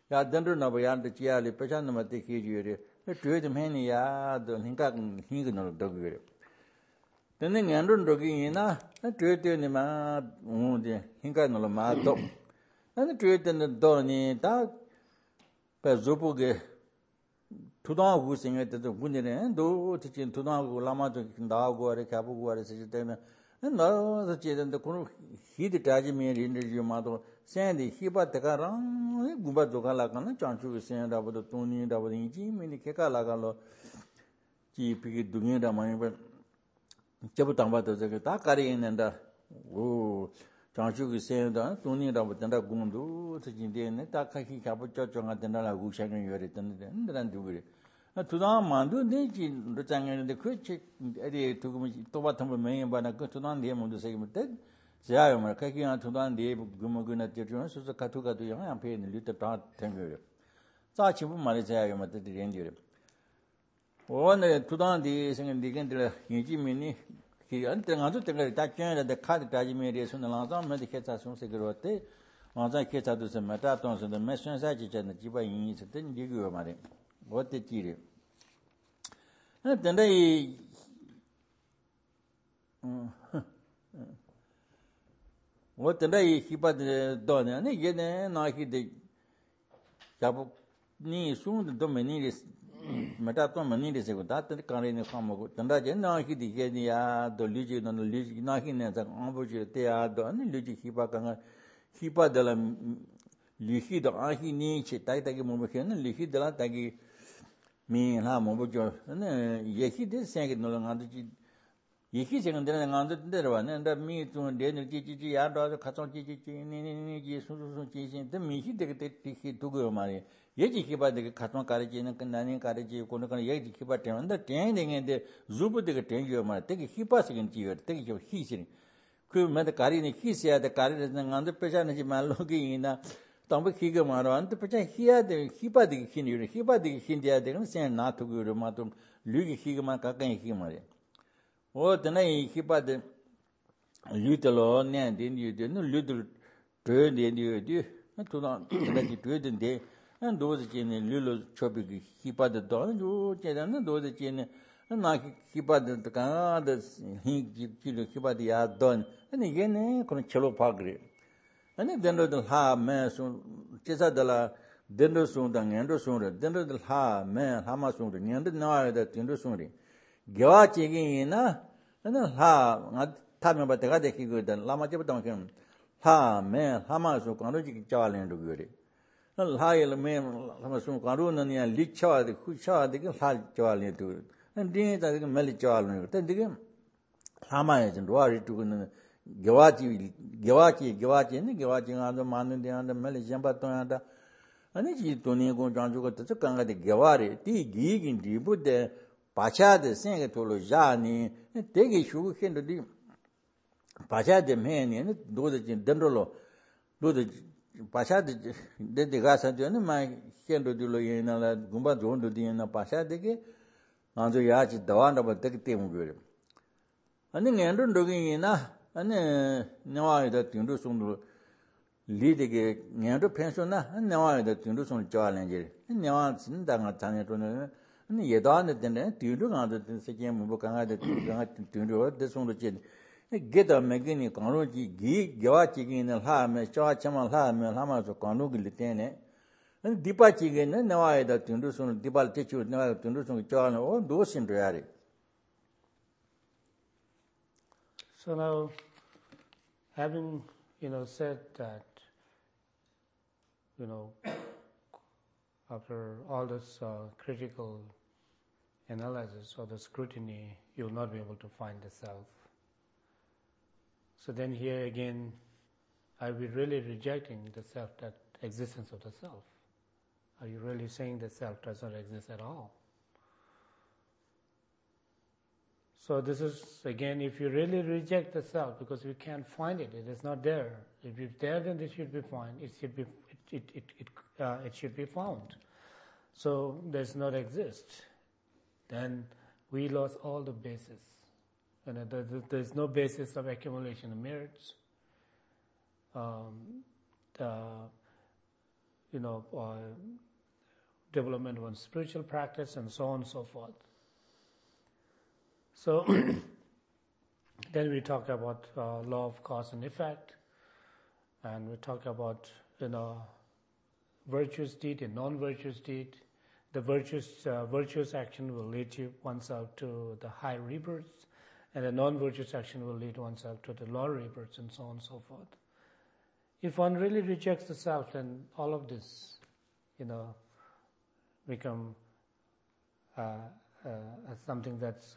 B: ya dendro na ba ya de chia le pa cha na ma te ki ju re dwe de me ni ya do hinga hinga no do gu re tene ngan ron do gi na dwe de ni ma de hinga no ma do ane dwe de do ni da pa zopo ge tudang gu sing de gu ni re do ti chin tudang gu lama de da gu re ka bu gu re se de na na de che de ko hi de ta ji me ri ne ji ma do sen de hi ba de ka rang gu ba do ka la ka na chang chu sen da bo do tu ni da bo ni ji me ni ke ka la ka lo ji pi gi du ni da ma ni ba che bu tang ba de ge ta ka ri ne da o chang chu gi sen da tu ni da bo da gu du ti ji de ne ta ka hi ka bo cho cho nga de na la gu sha ge yo re de ne de du ge tudan mandu ne ji ro chang ne de ku che eri tu gu to ba tham me ba na ku tudan de mo du se ge te ja yo ma ka ki an tudan de gu mo gu na te jo so so ka tu ya ya pe ne lu te ta thang ge za chi bu ma le ja yo ma te de ren de o ne tudan de se ge de gen de yin ji mi ni ki an te nga zu te ge ta chen de ka de ta ji me re so na la za me de ke ta so se ge ro te ma za ke ta du se ma ta ton se de me shen sa ji chen de ji ba yin se de ni ge yo ma re o te ji re tendai wo tendai hipa de do ne ye ne na hi de jabu ni sun de do meni ris meta to meni ris ko da te ka re ne kham ko tenda je na hi de ye ni ya do li ji no li ji na hi ne za ambo ji te ya do ne li ji hipa ka hipa de la li hi do a hi ni che tai ta ge mo me ne li hi de la ta ge mi ha mo bo jo ne ye hi de sen ge no nga de ye hi se de nga de wa ne da mi tu de ne ji ji ya do ka chong ji ji ni ji su su ji ji de mi hi de te ti hi tu go ma re ye ji hi ba de ka chong ka re ji ne kan na ni ka re ji ko ne ka ye ji hi ba te da ten de nge de zu bu de ge ten jo ma te ge hi pa se ge ji yo te ge jo hi se ku me de ka ri ni hi se ya de ka ri de nga de pe ja ne ji ma lo gi na tambu khiga maro ante pacha hiya de hipa de khin yure hipa de khin dia de sen na tu gu ma tu lu gi khiga ma ka kan hi ma re o de nei hipa de lu de lo ne de ni de no lu de de de de tu na de ji de an do de ne lu lo chobi gi hipa de do ju che da na do de ne na hipa de ka de hi ji lu hipa de ya don ne ye ne ko chelo pa gre ane dendro del ha me sun chesa dela dendro sun da ngendo sun re dendro del ha me ha ma sun re ngendo na da dendro sun re gya chi gi na ane ha nga ta me ba te ga de ki go da la ma che ba tong ken ha me ha ma su kan ro ji cha len ru ge re ha ye le me ha ma sun kan ro na ni li cha de khu cha de ge ha cha len tu ane din da ge me li cha len te de ge ha ma ye jin ro ri tu ne gyawaji ne gyawaji nga do manu de anda mele jamba to anda ani ji to ni go jang ju ko to kanga de gyawari ti gi gi di bu de pacha de sen ge to lo ja ni de ge shu khen do di pacha de me ni ne do de jin den lo do de pacha de ga sa de ne ma khen do di lo yin na la gumba jo do di na pacha de ge nga jo ya ji dawa na ba de te mu ge ani ngen do gi na ane newa da tindu sung li de ge ngen pension na newa da tindu sung cha len je newa sin da nga ta ne to ne ane ye da ne de ne tindu nga de se ke mu ka nga de tindu de sung de ge da me ge ni ka ro ji gi gwa chi gi ne ha me cha cha ma ha me ha ma so ka no gi le te ne ane dipa chi ge ne newa da tindu sung dipa te chu newa tindu sung cha ne o do sin do ya re.
C: So now, having said that, after all this critical analysis or the scrutiny, you will not be able to find the self. So then here again, are we really rejecting the self, that existence of the self? Are you really saying the self does not exist at all? So this is, again, if you really reject the self, because you can't find it, it is not there. If it's there, then it should be found. It should be found. So does not exist. Then we lost all the basis. And there's no basis of accumulation of merits. development of spiritual practice and so on and so forth. So then we talk about law of cause and effect, and we talk about virtuous deed and non-virtuous deed. The virtuous action will lead oneself to the high rebirths, and the non-virtuous action will lead oneself to the lower rebirths, and so on and so forth. If one really rejects the self, then all of this, become something that's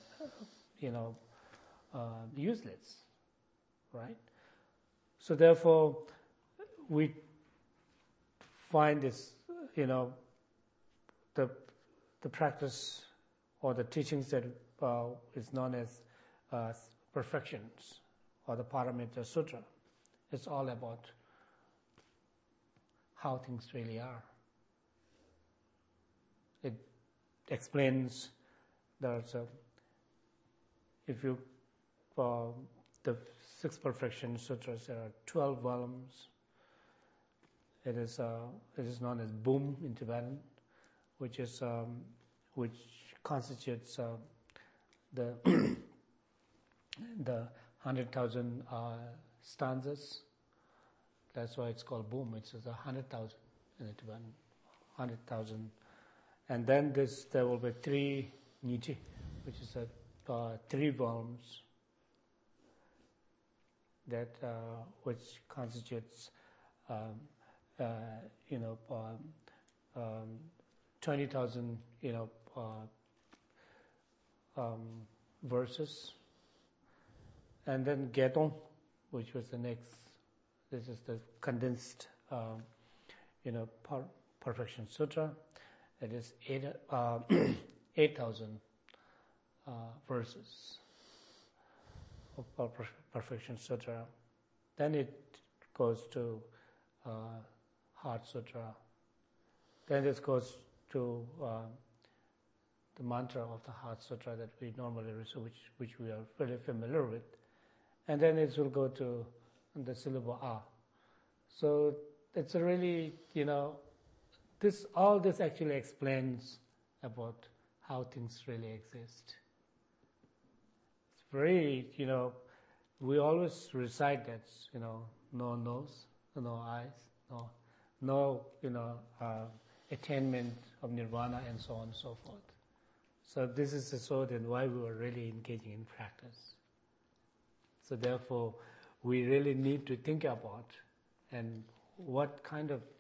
C: useless, right? So therefore, we find this, the practice or the teachings that is known as perfections or the Paramita Sutra. It's all about how things really are. It explains there's the 6 Perfection Sutras, there are 12 volumes. It is known as Boom in Tibetan, which constitutes the 100,000 stanzas. That's why it's called Boom. It's 100,000 in the Tibetan, 100,000. And then there will be 3 Niti, which is 3 volumes that which constitutes 20,000 verses, and then Getong, which was the next. This is the condensed Perfection Sutra. It is 8,000 verses of Perfection Sutra. Then it goes to Heart Sutra. Then it goes to the mantra of the Heart Sutra that we normally recite, which we are very familiar with. And then it will go to the syllable A. So it's a really, all this actually explains about how things really exist. It's very, we always recite that, no nose, no eyes, no attainment of nirvana, and so on and so forth. So this is the sort and why we were really engaging in practice. So therefore, we really need to think about and what kind of,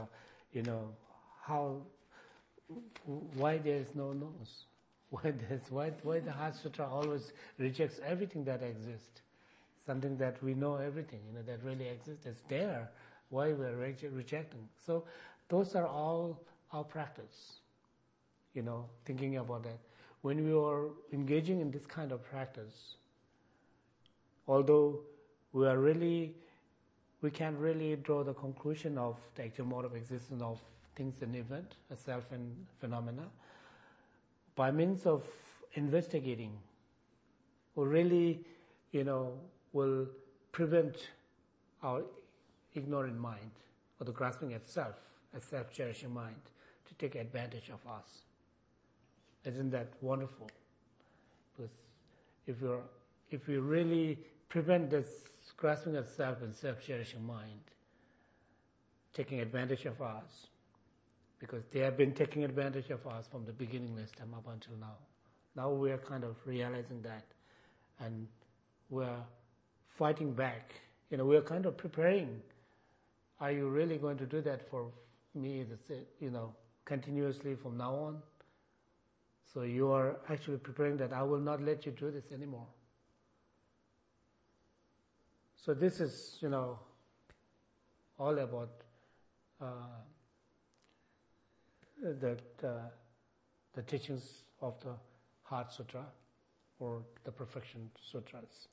C: why there is no nose, why the Heart Sutra always rejects everything that exists, something that we know everything, that really exists, it's there. Why we are rejecting? So those are all our practice. Thinking about that. When we are engaging in this kind of practice, although we can't really draw the conclusion of the actual mode of existence of things and event, a self and phenomena, by means of investigating, we really, will prevent our ignorant mind or the grasping at self, a self-cherishing mind, to take advantage of us. Isn't that wonderful? Because if we really prevent this grasping at self and self-cherishing mind taking advantage of us, because they have been taking advantage of us from the beginningless time up until now. Now we are kind of realizing that, and we're fighting back. We are kind of preparing. Are you really going to do that for me, continuously from now on? So you are actually preparing that I will not let you do this anymore. So this is, all about the teachings of the Heart Sutra or the Perfection Sutras.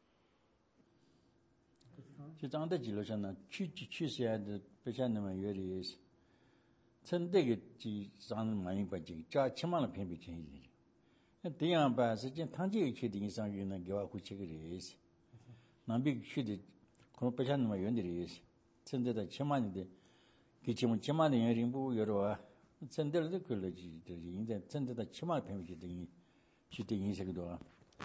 B: 就长的记录上呢，去世的不像那么远的意思。从这个就长的蛮一块就加起码了偏比便宜的。那这样吧，实际汤姐去的上有那给我回去个意思。那边去的可能不像那么远的意思。现在的起码的 기침은 치마는 링부 여러와 전들도 걸러지 인데 전들다 치마 뱀이 되니 주된 인식도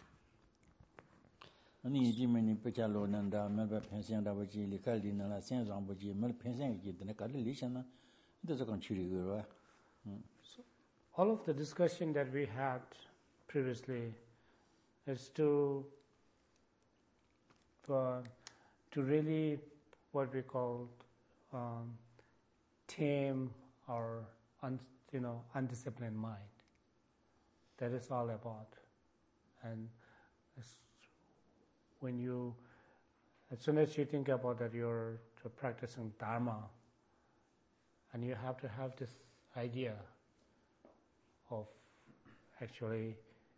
B: 아니 이지면이 빼잘로는다 매번 펜션다 버지 리칼리나라 생장 버지 말 펜션이 기드네 칼리 리샤나 그래서 건 추리고
C: all of the discussion that we had previously is to really what we call tame our undisciplined mind. That is all about. And as soon as you think about that, you're practicing Dharma, and you have to have this idea of actually,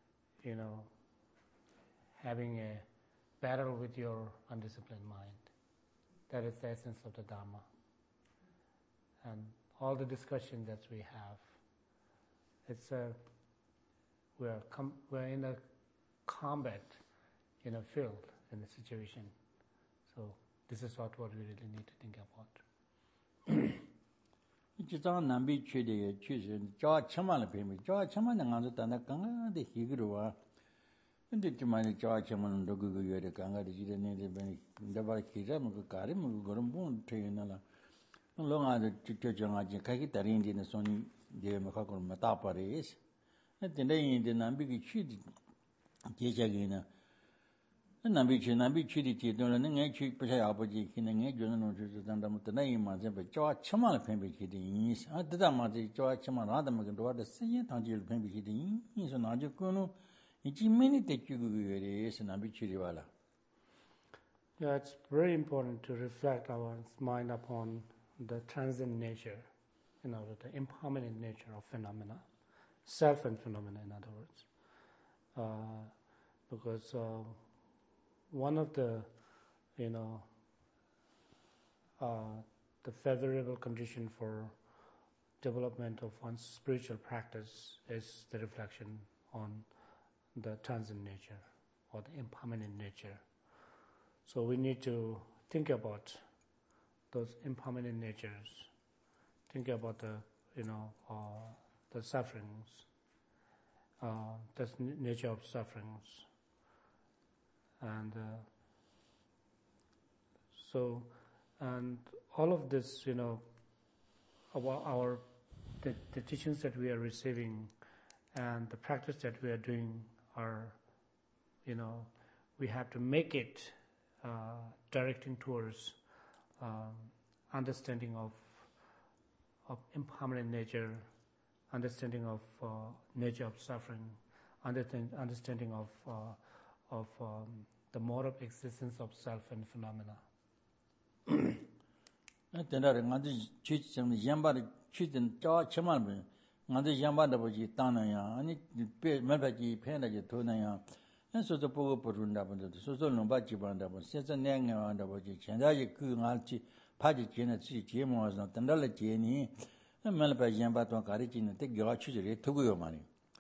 C: having a battle with your undisciplined mind. That is the essence of the Dharma. And all the discussion that we have, we're in a combat in a field, in a situation. So this is what we really need to think about.
B: 지장 남비 최대의 최신 저 천만의 뱀이 저 천만의 안에서 단다 강가데 희그로와 근데 주만에 저 천만은 로그 요래 강가데 지르네데 뱀이 ndaba 기자면 그 가리면 그런 분 퇴나라 롱아데 저저정아지 가기 다른데는 손이 제가 갖고 맞다 버리스 근데 인데 남비기 취디 계자기는 남비 취디 제도는 내 취不下아버지 기능 내 주는 노주 단다부터 나이만 좀 저 천만의 뱀비기데 인시 아 드다마지 저 천만 하다면 그거도 세연 당지를 뱀비기데 인시 나주 거는 이지면이 대규구에서 남비 취리와라.
C: Yeah, it's very important to reflect our mind upon the transient nature, the impermanent nature of phenomena, self and phenomena, in other words. Because one of the, the favorable condition for development of one's spiritual practice is the reflection on the transient nature or the impermanent nature. So we need to think about those impermanent natures, think about the sufferings, the nature of sufferings, and and all of this, about the teachings that we are receiving and the practice that we are doing are, we have to make it directing towards understanding of impermanent nature, understanding of nature of suffering, understanding of the mode of existence of self and phenomena.
B: 된다래 간지 취점 양바를 취든 저 처만은 간지 양바다 보지 땅나야 아니 매바지 팬다지 도나야 소소 보고 부른다 본데 소소 넘바지 본다 본 세서 내가한다 보지 전자지 그 알지 파지 지는 지 제모서 된달래 제니 매바 양바도 가르치는 때 겨가 취지를 두고요 말이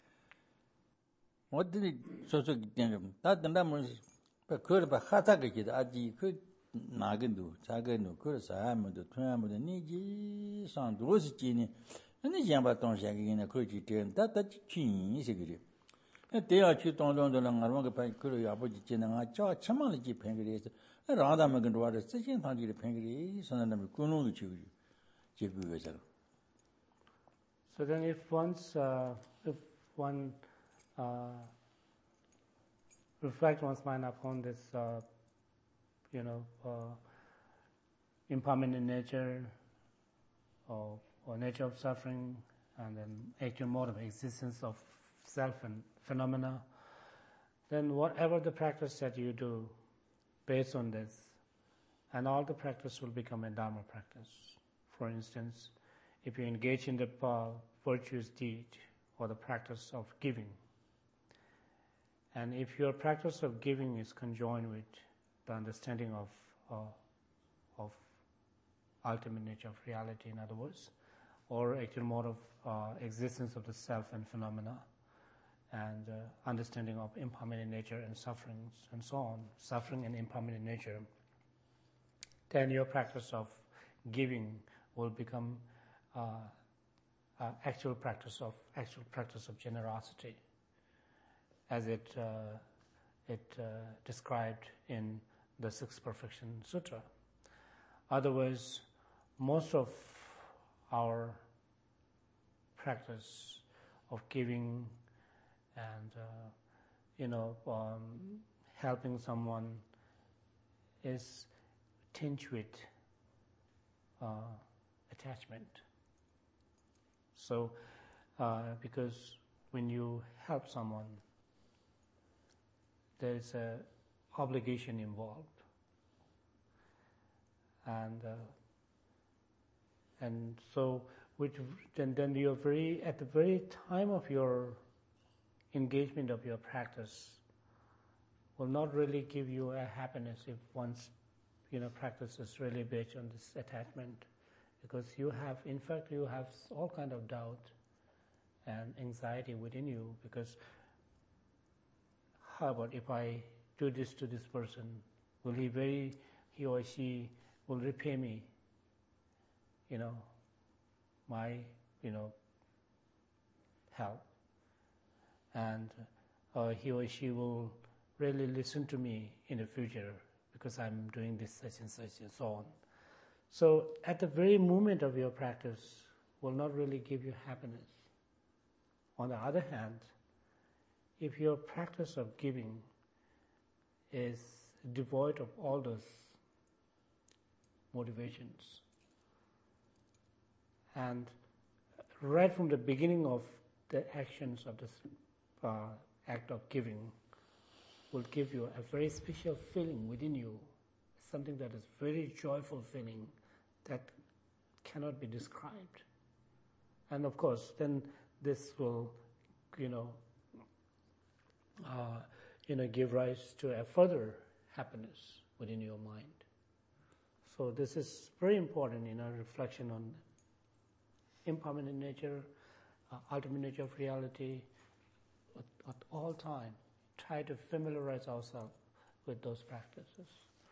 B: 어디 소소 되는 다 된다면 그걸 봐 하다게 아지 그 나근도 작은도 그래서 아무도 통하면도 니지 상도스 지니 아니 양바 동생이네 그지 된다 취인이 그래 대야 취 동동도랑 알면 그 그래 아버지 지나가 저 천만을 지 팽그리에서 라다면 그 도와서 쓰신 방지를 팽그리 선언을 끊는 거지 제그에서
C: So then if one reflect one's mind upon this impermanent nature or nature of suffering and then actual mode of existence of self and phenomena, then whatever the practice that you do based on this, and all the practice will become a Dharma practice. For instance, if you engage in the virtuous deed or the practice of giving, and if your practice of giving is conjoined with the understanding of ultimate nature of reality, in other words, or actual mode of existence of the self and phenomena, and understanding of impermanent nature and sufferings and so on, suffering and impermanent nature, then your practice of giving will become actual practice of generosity, as it described in the Sixth Perfection Sutra. Otherwise, most of our practice of giving and helping someone is tinged with attachment. So, because when you help someone, there is a obligation involved, and so then you're at the very time of your engagement of your practice will not really give you a happiness if one's practice is really based on this attachment, because you have all kind of doubt and anxiety within you, because how about if I do this to this person, will he or she will repay me my help, and he or she will really listen to me in the future because I'm doing this such and such and so on. So at the very moment of your practice will not really give you happiness. On the other hand, if your practice of giving is devoid of all those motivations, and right from the beginning of the actions of this act of giving will give you a very special feeling within you, something that is very joyful feeling that cannot be described. And of course, then this will, give rise to a further happiness within your mind. So this is very important in our reflection on impermanent nature, ultimate nature of reality. At all time, try to familiarize ourselves with those practices.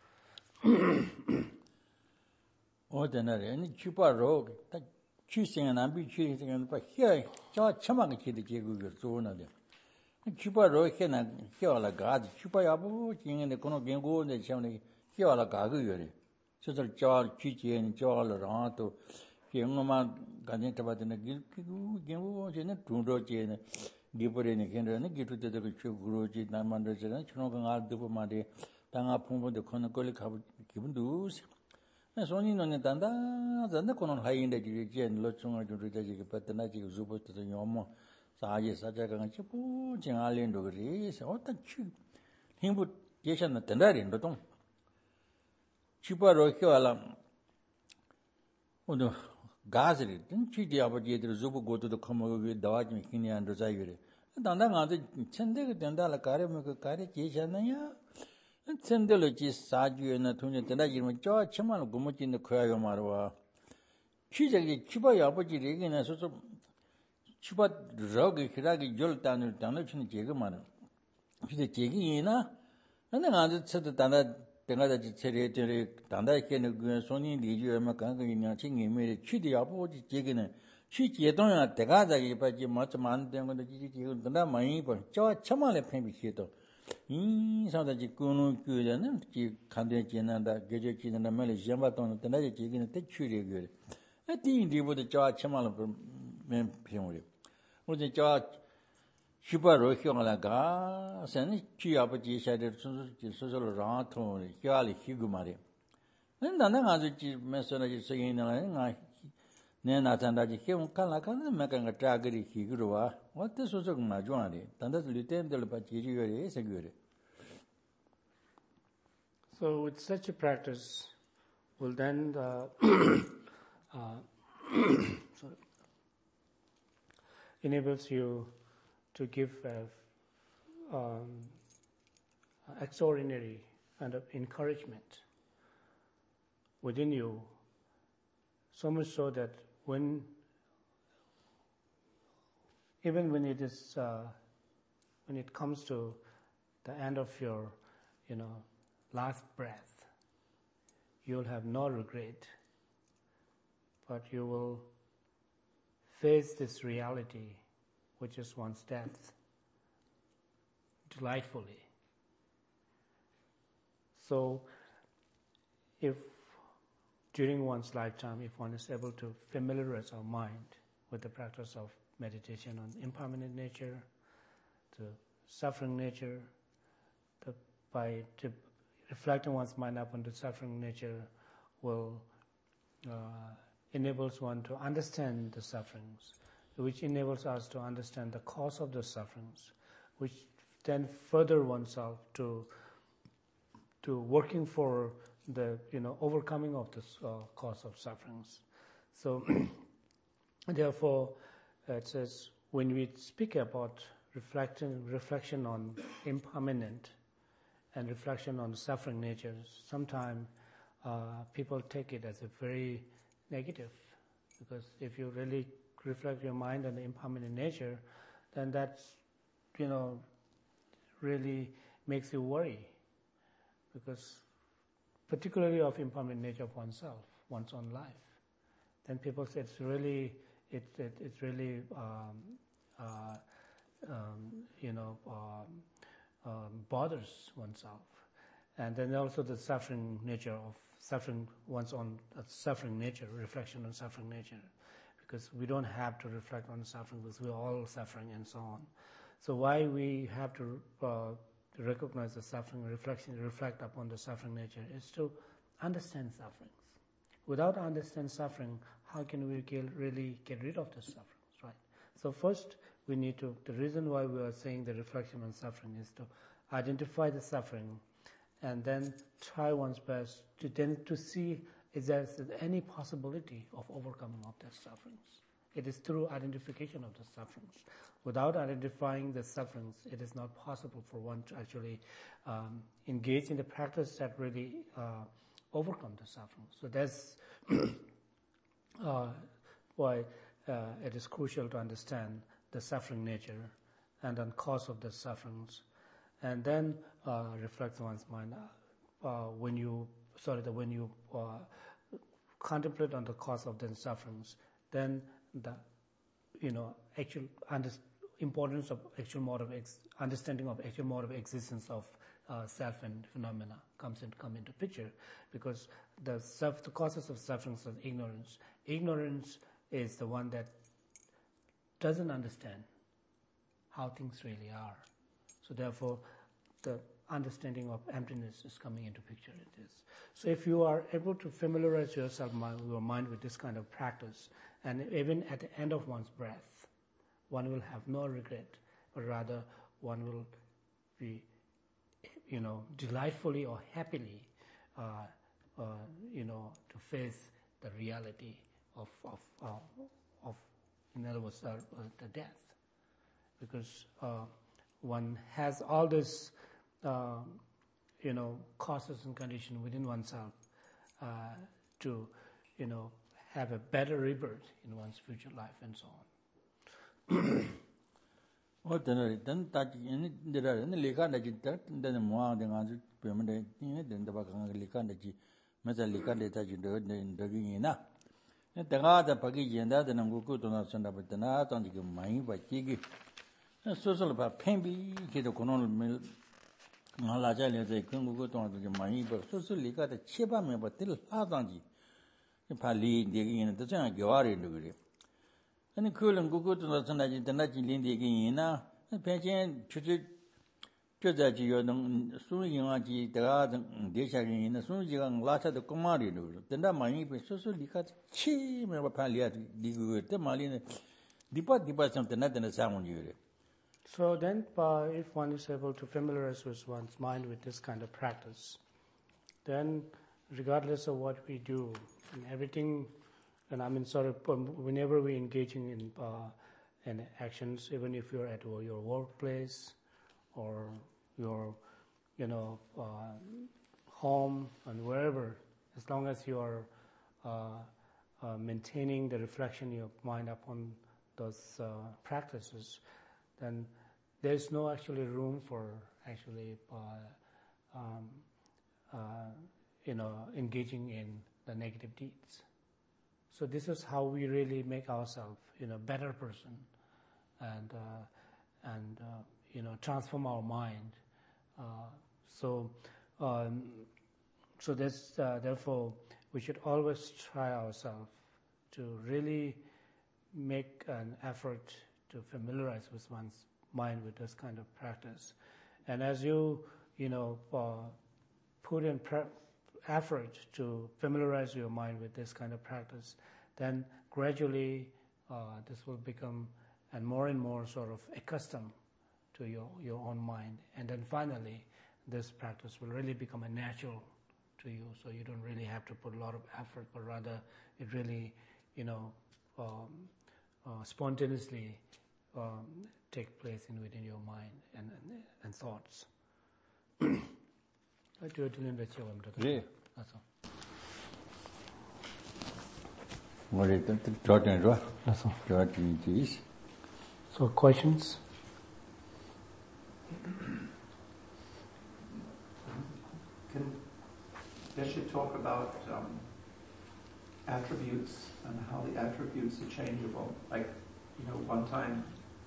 B: Ordinary, chupa rogue, that choosing and ambiguity, but here, chamang kid zona. Chupa rogue can hear like God, chupa yabu, in the Kono Gengo, and the Chamni, hear like Gagu. So the jaw, chichi, and jaw around to Yangama Ganetabat and a Gengo, and a Tundo Jane, Gibber in a Kendra, and give to the Guruji, Namanda, Chinogan, Dupamadi, Tanga Pumbo, the Konokoli, given dues. And so on the Danda, then the Konon high in the Jijan, Lochung, but the Naji Zubo to the Yomo, Saji Sajagan Chipu, Jangali and Dogris, what the cheap. Him would Yashan at the Narin, but don't. Chipa Rohiola. Oh no, Gazri, didn't she the opportunity to Zubo go to the Komo with Dawaj, Kini and Rosagiri? And Danda, Chendek, Danda, Karim, Kari, Yashanaya. And Sendology Saju and Natunia Tanajim, George Chaman Gumuchi in the Koyaga Marwa. She's a Chiba Yapoji Regan and so Chiba Rogi Hiragi Joltan, Tanachin Jagaman. She's a Jagina, and then I said that Tanda Secretary Tanda Ken Sony, the American in made a Chidi Apoji Jagina. She Jeton Tagada, but you much man, then when the Gigi, my but George Chaman Pembi. So that you couldn't good and you can't and that gadget in the Malay Jambaton, the night you can take you good. I think they would the charge Chamal Pimori. Would the charge Chupa Rohiola, send Chiapaji said social raton, Yali Higumari. Then the other message saying, Nenatanda Him Kalakan, making a tragedy Higurua. What this was a majority, and that's Lieutenant Delpati is a good.
C: So, with such a practice, will then enables you to give extraordinary kind of encouragement within you, so much so that even when it is when it comes to the end of your last breath, you'll have no regret but you will face this reality, which is one's death, delightfully. So, if during one's lifetime, if one is able to familiarize our mind with the practice of meditation on impermanent nature, the suffering nature, by reflecting one's mind upon the suffering nature will enables one to understand the sufferings, which enables us to understand the cause of the sufferings, which then further oneself to working for the overcoming of this cause of sufferings. So therefore, it says when we speak about reflection on impermanent and reflection on suffering nature, sometimes people take it as a very negative, because if you really reflect your mind on the impermanent nature, then that's really makes you worry, because particularly of impermanent nature of oneself, one's own life. Then people say it's really bothers oneself, and then also the suffering nature of suffering one's own suffering nature, reflection on suffering nature, because we don't have to reflect on suffering because we're all suffering and so on. So why we have to recognize the suffering, reflect upon the suffering nature is to understand sufferings. Without understanding suffering, how can we really get rid of the sufferings, right? So first, we need to, the reason why we are saying the reflection on suffering is to identify the suffering and then try one's best to see if there is any possibility of overcoming of the sufferings. It is through identification of the sufferings. Without identifying the sufferings, it is not possible for one to actually engage in the practice that really overcome the suffering. So that's why it is crucial to understand the suffering nature and the cause of the sufferings, and then reflect one's mind. When you contemplate on the cause of the sufferings, then the actual importance of actual mode of understanding of actual mode of existence of self and phenomena come into picture, because the causes of sufferings are ignorance. Ignorance is the one that doesn't understand how things really are. So therefore, the understanding of emptiness is coming into picture in this. So if you are able to familiarize your mind with this kind of practice, and even at the end of one's breath, one will have no regret, but rather one will be, delightfully or happily, to face the reality of in other words, the death, because one has all this, causes and conditions within oneself to, have a better rebirth in one's future life and so on.
B: then that there are lika that then more than answer permanent then the bagang lika that meza lika that you do in the gina. And the other pagi and that and go to not send up with the nat on the mind by Tigi. Social about Pemby, Kid O'Connell Mill, Malaja, they couldn't go to the mind, but social lika the chiba me, but till Hadanji. Pali digging in the China Gawari degree. And the cool and go to the Sanaji, the Naji digging in now, and Pension, Chujaji, you soon you are the garden, dishing in as soon as you are latter the commodity. Then that might be socially cut cheap, Palia, the Malina, depart something not in the sound you.
C: So then, if one is able to familiarize with one's mind with this kind of practice, then regardless of what we do, and everything, and whenever we're engaging in actions, even if you're at your workplace or your, home and wherever, as long as you are maintaining the reflection of your mind upon those practices, then there's no actually room for actually, engaging in the negative deeds. So this is how we really make ourselves, better person, and transform our mind. So that's therefore we should always try ourselves to really make an effort to familiarize with one's mind with this kind of practice. And as you put in effort to familiarize your mind with this kind of practice, then gradually this will become and more sort of accustomed to your own mind. And then finally, this practice will really become a natural to you. So you don't really have to put a lot of effort, but rather it really, spontaneously take place within your mind and thoughts.
B: 네.
C: That's all. That's all. So questions?
D: Can Geshe talk about attributes and how the attributes are changeable? Like, one time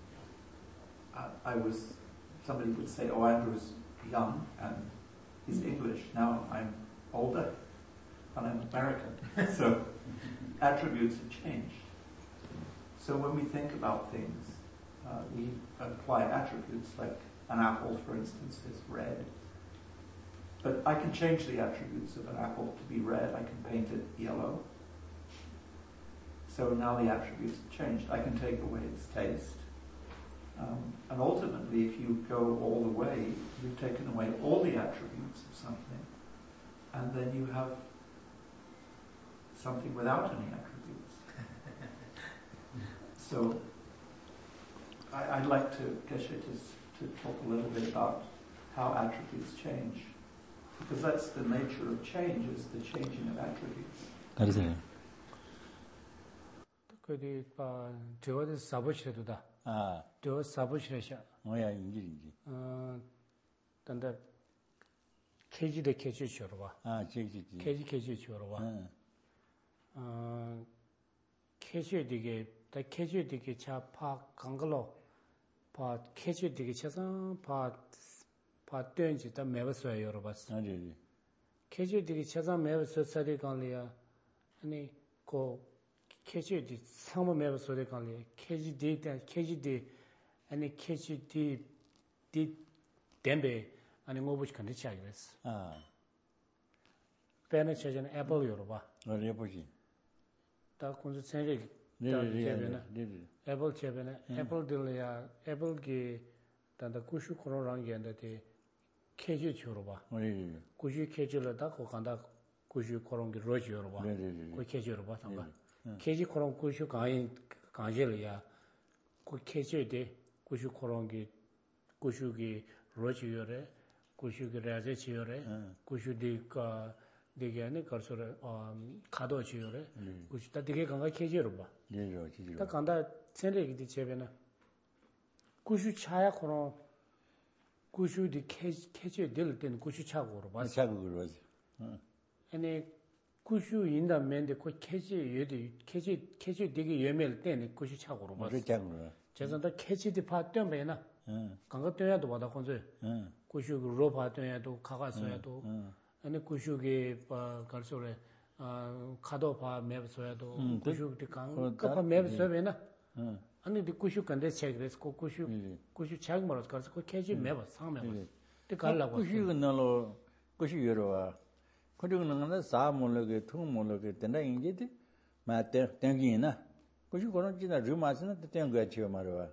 D: somebody would say, oh, Andrew's young and he's English. Now I'm older and I'm American. So attributes have changed. So when we think about things, we apply attributes, like an apple, for instance, is red. But I can change the attributes of an apple to be red. I can paint it yellow. So now the attributes have changed. I can take away its taste. And ultimately, if you go all the way, you've taken away all the attributes of something, and then you have something without any attributes. So I'd like Geshe to talk a little bit about how attributes change, because that's the nature of change, is the changing of attributes.
B: 알으세요.
C: 그 저거 사부시래도다.
B: 아,
C: 저 사부시래샤.
B: 뭐야 인지.
C: 단다 케지데 케지 줘봐.
B: 아, 제지지.
C: 케지 줘봐. 케지 되게 차파 강글로 파 케지 되게 차상 파 떼인지 다 매버서요 여러봤어.
B: 아니.
C: 케지 되게 차상 매버서 사리 간리야. 아니 고 케지디 상모 매버서리 간리 케지디 아니 케지디 덴베 아니 뭐부지 컨디치 알겠어.
B: 아.
C: 배는 제전 애플 여러봐.
B: 어디 보지.
C: 다 군수 생리
B: 네.
C: 애플 제베네 애플들이야 애플기 단다 구슈 코로랑 게는데 케지 줘봐.
B: 어디.
C: 구슈 케지를 다 고간다 구슈 코롱기 로지 여러봐.
B: 네.
C: 그 케지 여러봐 상가. 케지 코롱 구슈 강제리야. 그 케지에 구슈 코롱기 구슈기 로지 요래 구슈기 라제 지요래 구슈디가 되게 안에 걸서를 가도 지요래 구슈다 되게 강가 케지로 봐.
B: 네요, 지지요.
C: 딱 간다 생리기 제베나 구슈 차야 코롱 구슈디 케지에 될 때는 구슈 차고로 봐.
B: 차고로 하지.
C: 아니 구슈 인다면데 그 케지 되게 예매일 때는 구슈 차고로 봐.
B: 그래 차고로.
C: 제선다 케지디 파 때문에나 강가 때야도 받아 건져. 구슈 로바 때야도 가가서야도 아니 구슈게 갈소래 가도 봐 매버서야도 구슈디 강 까파 매버서베나 아니 디 구슈 간데 책레스 구슈 책 말아서 가서 그 케지 매버 상 매버 때 갈라고
B: 구슈가 너로 구슈 여러와 그리고 너는 사물로게 통물로게 된다 인제디 마테 땡기나 구슈 그런 지나 르마스나 땡거 지어 말아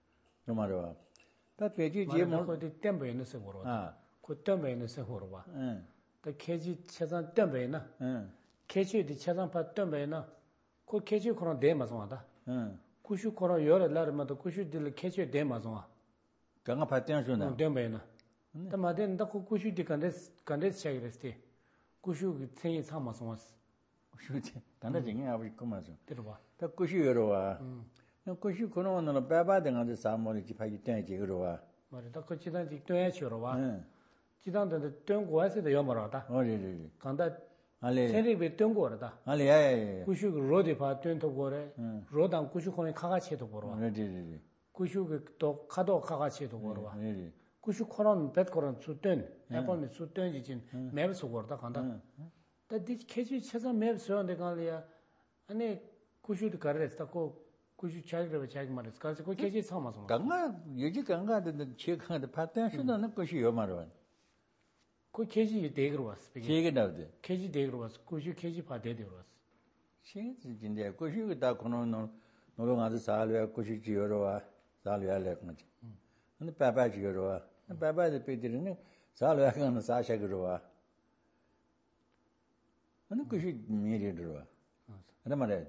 B: 다 돼지 제모
C: 그 땜베는 생으로 그 땜베는 생으로 봐. 그 케지 체산 땜베나 케지디 체산 파 땜베나 그 케지 그런 데 맞아다. 구슈 그런 여러 날마다 구슈들 케지 데 맞아.
B: 강가 파트는 주나.
C: 땜베나. 담아된 다 구슈디 간데 책레스티. 구슈 생이 삼아서 왔어.
B: 구슈지. 간다 정해 아버지 그만서.
C: 들어봐.
B: 다 구슈 여러와. 구슈 그놈은 빼바등한테 사물이 집하기 때문에 그러와.
C: 말이다. 그 지단 뒷도에 치러와. 지단데 땡고에서도 여머라다.
B: 어디지.
C: 간다
B: 알레
C: 세리베 뜬거다.
B: 알레 야야야
C: 구슈 로디 바 뜬도 거래. 로당 구슈 코네 카가치도 거라.
B: 네네네
C: 구슈 또 카도 카가치도 거라.
B: 네네
C: 구슈 코론 벳코론 수뜬 애플미 수뜬 지진 맵스 거다 간다. 다디 케지 쳐서 맵스 온데 갈이야. 아니 구슈도 가르스다 고 구슈 차이를 차이 말했어. 그래서 그 케지 참아서.
B: 강가 여지 강가데 체크한데 파트너는 것이 요 말은
C: 그 케지 대그로 왔어.
B: 체게 나오대
C: 케지 대그로 왔어. 구슈 케지 바 대대로 왔어.
B: 진짜 것이 다 코노노 노롱 아주 살려 것이 지어로와 살려야 거지 근데 빠빠 지어로와 빠빠의 빼들이는 살려야 하는 사샤그로와 근데 것이 미리로와 그런 말에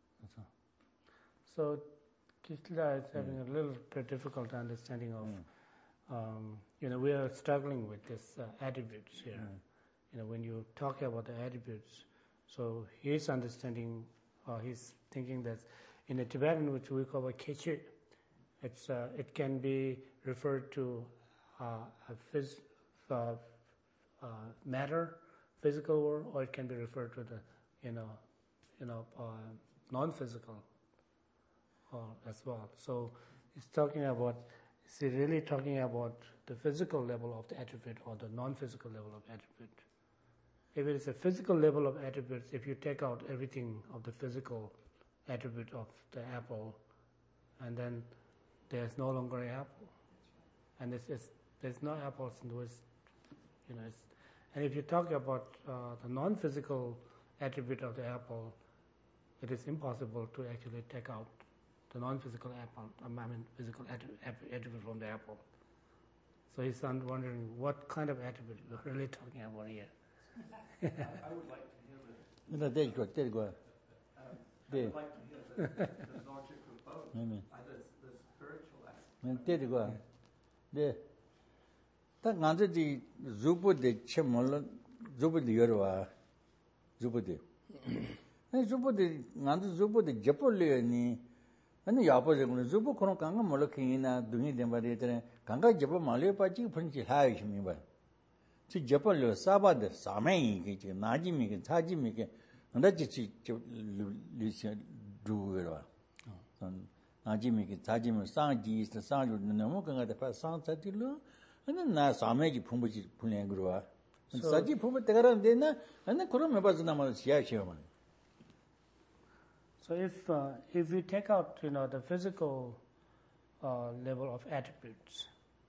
C: So Kisla is having a little bit difficult understanding of, we are struggling with this attributes here. When you talk about the attributes, so his understanding, he's thinking that in the Tibetan, which we call a kechi, it can be referred to matter, physical world, or it can be referred to the non-physical as well. So it's talking about, is he really talking about the physical level of the attribute or the non-physical level of attribute? If it is a physical level of attributes, if you take out everything of the physical attribute of the apple, and then there's no longer an apple, and there's no apples in the West, and if you talk about the non-physical attribute of the apple, it is impossible to actually take out the non-physical apple, physical attribute from the apple. So he's wondering what kind of attribute we're really talking about here.
D: I would like to hear the.
B: 나 대고
D: I would like to hear the logic of both, either the spiritual aspect.
B: 때리고 네. 딱 간저지 주부데 쳔몰 주부데 여러와 주부데. 주부데 간저 주부데 접벌려니 아니 야버지는 주부 그런 강가 몰락이나 등이 된 바리에 강가 접어 말려 빠지 분지 하이 힘이 봐. 지 접벌려 사바데 사매이 그 나지미 그 차지미 그 나지 리시 두여와. 나지미 그 차지미 상지 상주 너무 강가데 파 상차딜로 아니 나 사매지 품부지 분량 그러와. 사지 품부 때가는데나 아니 그럼 해봐서 나만 시야시오만.
C: So if you take out, the physical level of attributes,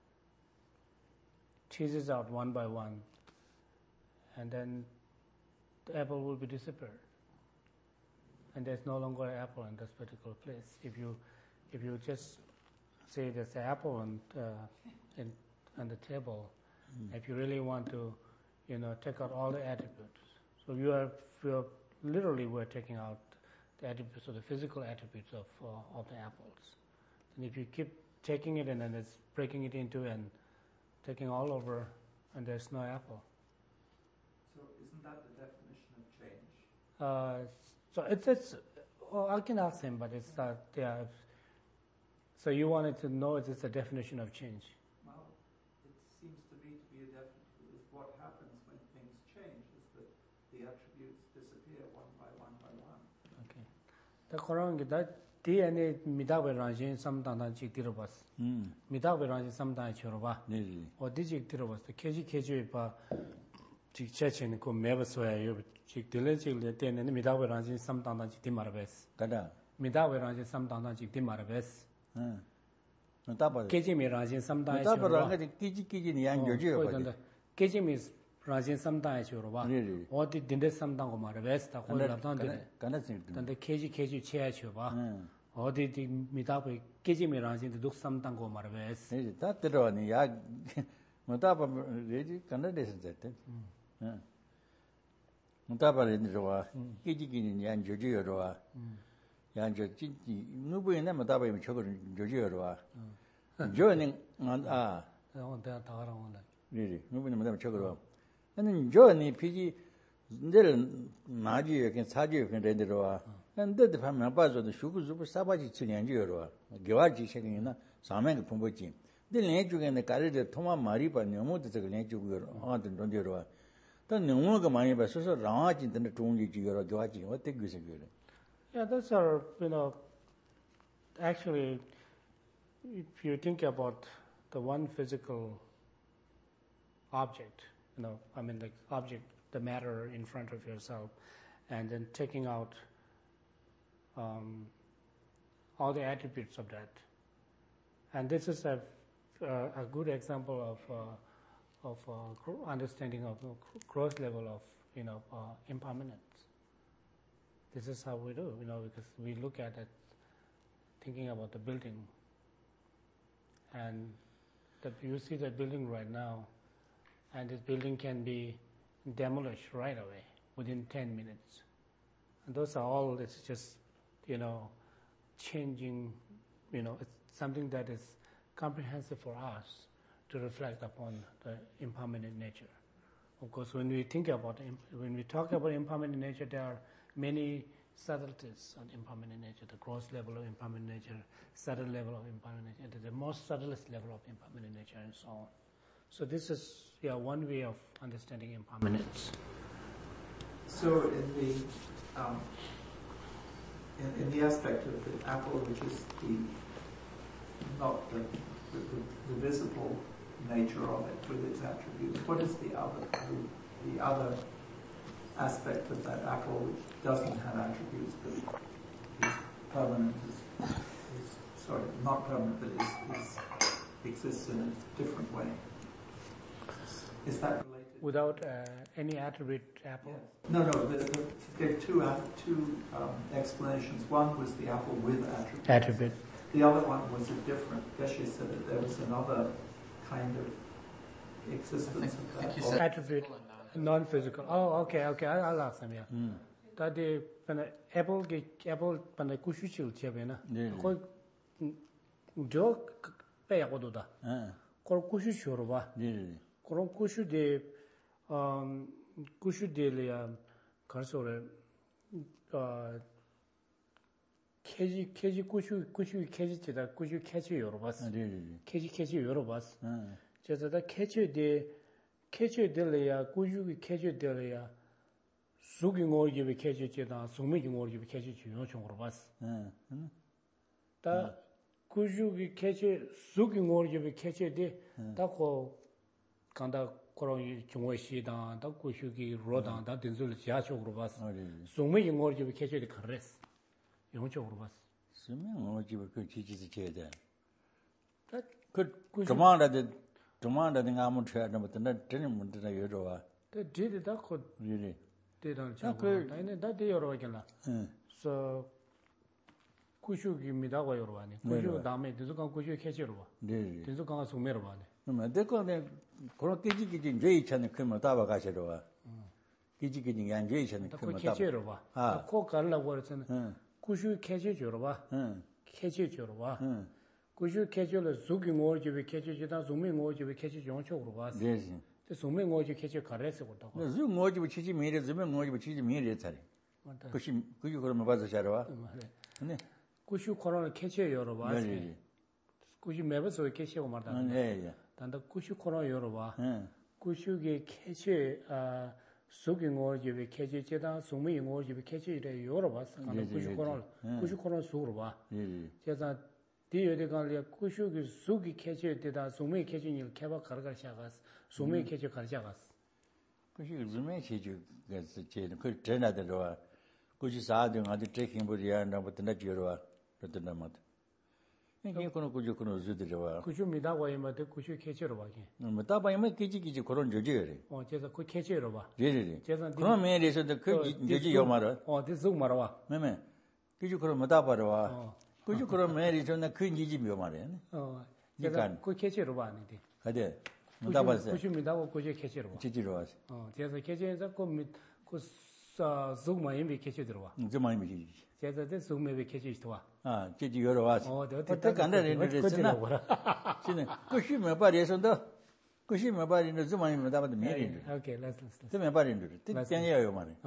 C: teases out one by one, and then the apple will be disappeared, and there's no longer an apple in this particular place. If you just say there's an apple on the table, if you really want to, take out all the attributes, so we're taking out the attributes or the physical attributes of the apples. And if you keep taking it and then it's breaking it into and taking all over, and there's no apple.
D: So isn't that the definition of change?
C: So it's I can ask him, but it's not. Yeah. So you wanted to know if it's a definition of change?
D: Well, it seems to me to be is what happens when things change, is that the attributes disappear one by one by one.
C: Okay. The Quran that DNA 미다베 ranjin samdana chik dirobas. 미다베 ranjin samdana choroba.
B: 네.
C: 어디 직 들어봤어. 케지 봐. 직 체체는 그 매버서야 직 들레직을 때는 미다베 ranjin samdana chik 디마르베스.
B: 가다.
C: 미다베 ranjin samdana chik 디마르베스.
B: 나타봐.
C: 케지미 ranjin samdana
B: 나타봐. 가지 끼지끼지니 양 요지요 봐.
C: 케지미 ranjin samdana choroba. 어디 딘데 samdana 말베스 다 고라던데.
B: 가나지.
C: 근데 케지 체야 쳐봐. 어디 미다베 케지미 ranjin 독 samdana 말베스.
B: 네, 다 들어와니 야 나타봐 레지 가나데서 됐대. 나타봐를 들어와. 끼지끼니 양 요지요로와. 양저 진지 누구에나 나타봐면 저거를 요지요로와. 저는
C: 내가 다가라고는.
B: 네, 누구는 나타봐 저거로. 아니 저니 피지 늘 나지에 그 사지에 그 레들어와. 근데 밤에 봐서도 슈구슈구 사바지 치년지요로와. 겨와지 생이나 사명이 pombo지. 근데 내주게는 가르데 토마 말이 봐 너무 되게 내주고요. 아들 돈데로와. 또 능원가 많이 봐서 라와진 데 종지 지여러 좋아지 어떻게 그래서 그래.
C: Yeah, those are, actually, if you think about the one physical object, like object, the matter in front of yourself, and then taking out all the attributes of that. And this is a good example of understanding of gross level of impermanence. This is how we do, because we look at it, thinking about the building, and that you see the building right now, and this building can be demolished right away within 10 minutes. And those are all, it's just, changing, it's something that is comprehensive for us to reflect upon the impermanent nature. Of course, when we talk about impermanent nature, there are many subtleties on impermanent nature, the gross level of impermanent nature, subtle level of impermanent nature, the most subtlest level of impermanent nature, and so on. So this is one way of understanding impermanence.
D: So in the aspect of the apple, which is not the visible nature of it with its attributes, what is the other aspect of that apple which doesn't have attributes but is permanent, not permanent, but exists in a different way? Is that related?
C: Without any attribute apple?
D: Yes. No. There are two explanations. One was the apple with attribute. The other one was a different. Geshe said that there was another kind of existence of that.
E: You said
C: attribute, non-physical. Oh, okay. I'll ask them. Yeah. That the apple pana kushuchil chebena. Ko jo pe yagoda. Ko kushuchoro ba. Ko kushu de le karsore keji kushu cheda kushu keji yorobas. Keji yorobas. Just that keji de le ya kushu keji de le ya sugi ngorji be keji cheda sumi ngorji be keji chuyo chongorobas. Ta kushu keji sugi ngorji be keji de ta ko kanda koron chungwa shi dan ta kushu ki ro dan ta dinzul jia chogorobas. Sumi ngorji be keji de kares. 용적으로
B: 스밍어지 그 지지지 제대. 그 도망다는 아무 쳐야 뭐 나 되는 문제나 여러와.
C: 그 뒤에다 그
B: 리리.
C: 대단 그 아니 다 되어로겠나. so kushug입니다 고요로와니. kushug 다음에 뒤쪽간 kushug 캐치로 봐.
B: 네.
C: 뒤쪽간 소매로 봐네.
B: 그러면 내거네 그런 끼지끼지 뇌 있잖아. 그러면 따봐 가셔로 와. 끼지끼지 안 뇌 있잖아.
C: 그러면 따봐. 캐치로 봐. 아, 코 갈라고 그랬잖아. kushug 캐치 줘로 봐. 캐치 줘로 봐. kushug 캐치를 수기 모르지베 캐치 주다 수미 모르지베 캐치 용적으로 봐.
B: 네.
C: 그 수미 모르지 캐치 가래서 거다.
B: 네, 수 모르지베 치지 미래 수미 모르지베 치지 미래 차리.
C: 맞다.
B: 그시 그러면 봐서 잘 와. 네.
C: kushug 코로나 캐치 열어 봐.
B: 네.
C: kushug 매버서 캐치고 말다.
B: 네.
C: 단다 kushug 코로나 열어 봐. kushug의 캐치 수기 모르지베 캐치 제다 수미 모르지베 캐치를 열어 봤어. kushug 코로나 수로 봐.
B: 네.
C: 제가 뒤에데 간리아 kushug 수기 캐치 때다 수미 캐치를 개발 가르가샤가스. 수미 캐치 가르샤가스.
B: kushi zume cheju gas che 그 전화들어 kushi 사등 아주 트레킹 부리야 나부터 지어와 그랬나 막 이게 kushi 주들어
C: kushum이다고 하면 kushug 캐치로 봐게.
B: 뭐다 봐면 끼지끼지 그런 저지래
C: 제가 그 캐치로 봐.
B: 예예
C: 제가
B: 그런 면에서도 그 저지 요 말아
C: this 말아 와.
B: 매매 끼지 그런 뭐다 봐라 와 kushi 그런 면에서는 그 니지 묘 말이야
C: 제가 그 캐치로 봐 아니지.
B: 어디 뭐다 봤어
C: kushum이다고 kushug 캐치로 봐.
B: 지지로 왔어
C: 제가 캐치에서 그 속마임이 캐치 들어와.
B: 좀 많이 미지
C: 제가 그 속마임이 캐치 있어.
B: 아 지지 여러 왔어
C: 어떻게
B: 간다는 데잖아 지는 kushi 몇 발에서도 kushi 몇 발인데 좀 많이 못 봐도 미리
C: Okay, let's.
B: 좀 몇 발인데 땡겨요 말이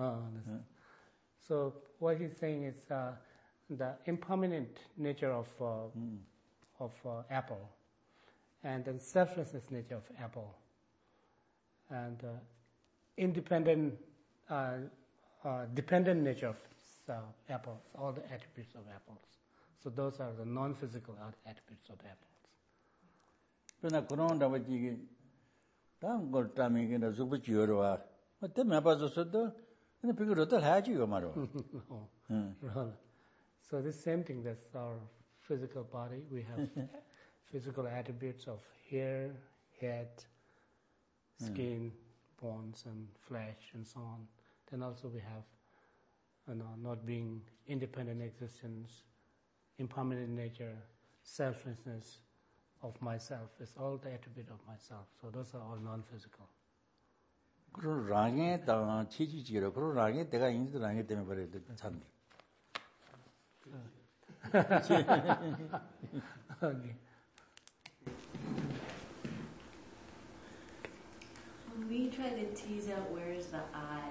C: So what he's saying is the impermanent nature of apple, and the selflessness nature of apple, and independent, dependent nature of apples, all the attributes of apples. So those are the non-physical attributes of apples.
B: 그러나 그런 다음에 다음 걸 따미기는 수부 지어로와 어때 매봐서도 근데 그걸 어떨 해야지요 말로.
C: So the same thing, that's our physical body. We have physical attributes of hair, head, skin, bones, and flesh, and so on. Then also we have, not being independent existence, impermanent nature, selflessness of myself. It's all the attribute of myself. So those are all non-physical.
B: 그런 랑에 다 치지지로 그런 랑에 내가 인도 랑에 때문에 그래도 참.
C: Okay.
E: When we try to tease out where is the I,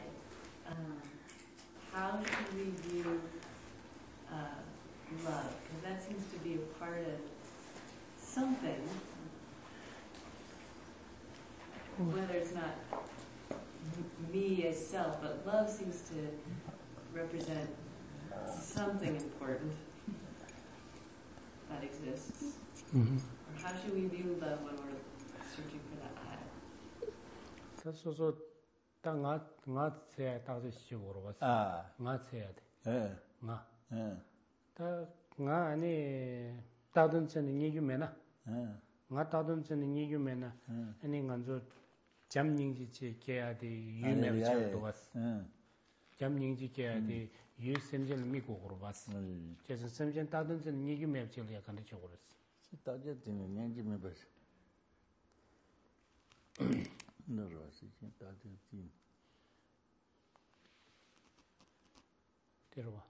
E: how should we view love? Because that seems to be a part of something, whether it's not me as self, but love seems to represent something important that exists.
C: Mm-hmm.
E: Or how should we view love when we're searching for the I?
C: So nga tsaya tazi shigoro was. Nga tsaya de. Nga. Ta nga ani tadun chani ngiyu mena. Nga tadun chani ngiyu mena. Ani nganzo jam nyingji chi kaya de yu mera chayado was. Jam nyingji kaya de yu semjen mi gogoro was. Chesan semjen tadun chani ngiyu mera chayado yakanda chogoro was.
B: 다들 되는 년지 매버. 너로서 다들 진.
C: 데려와.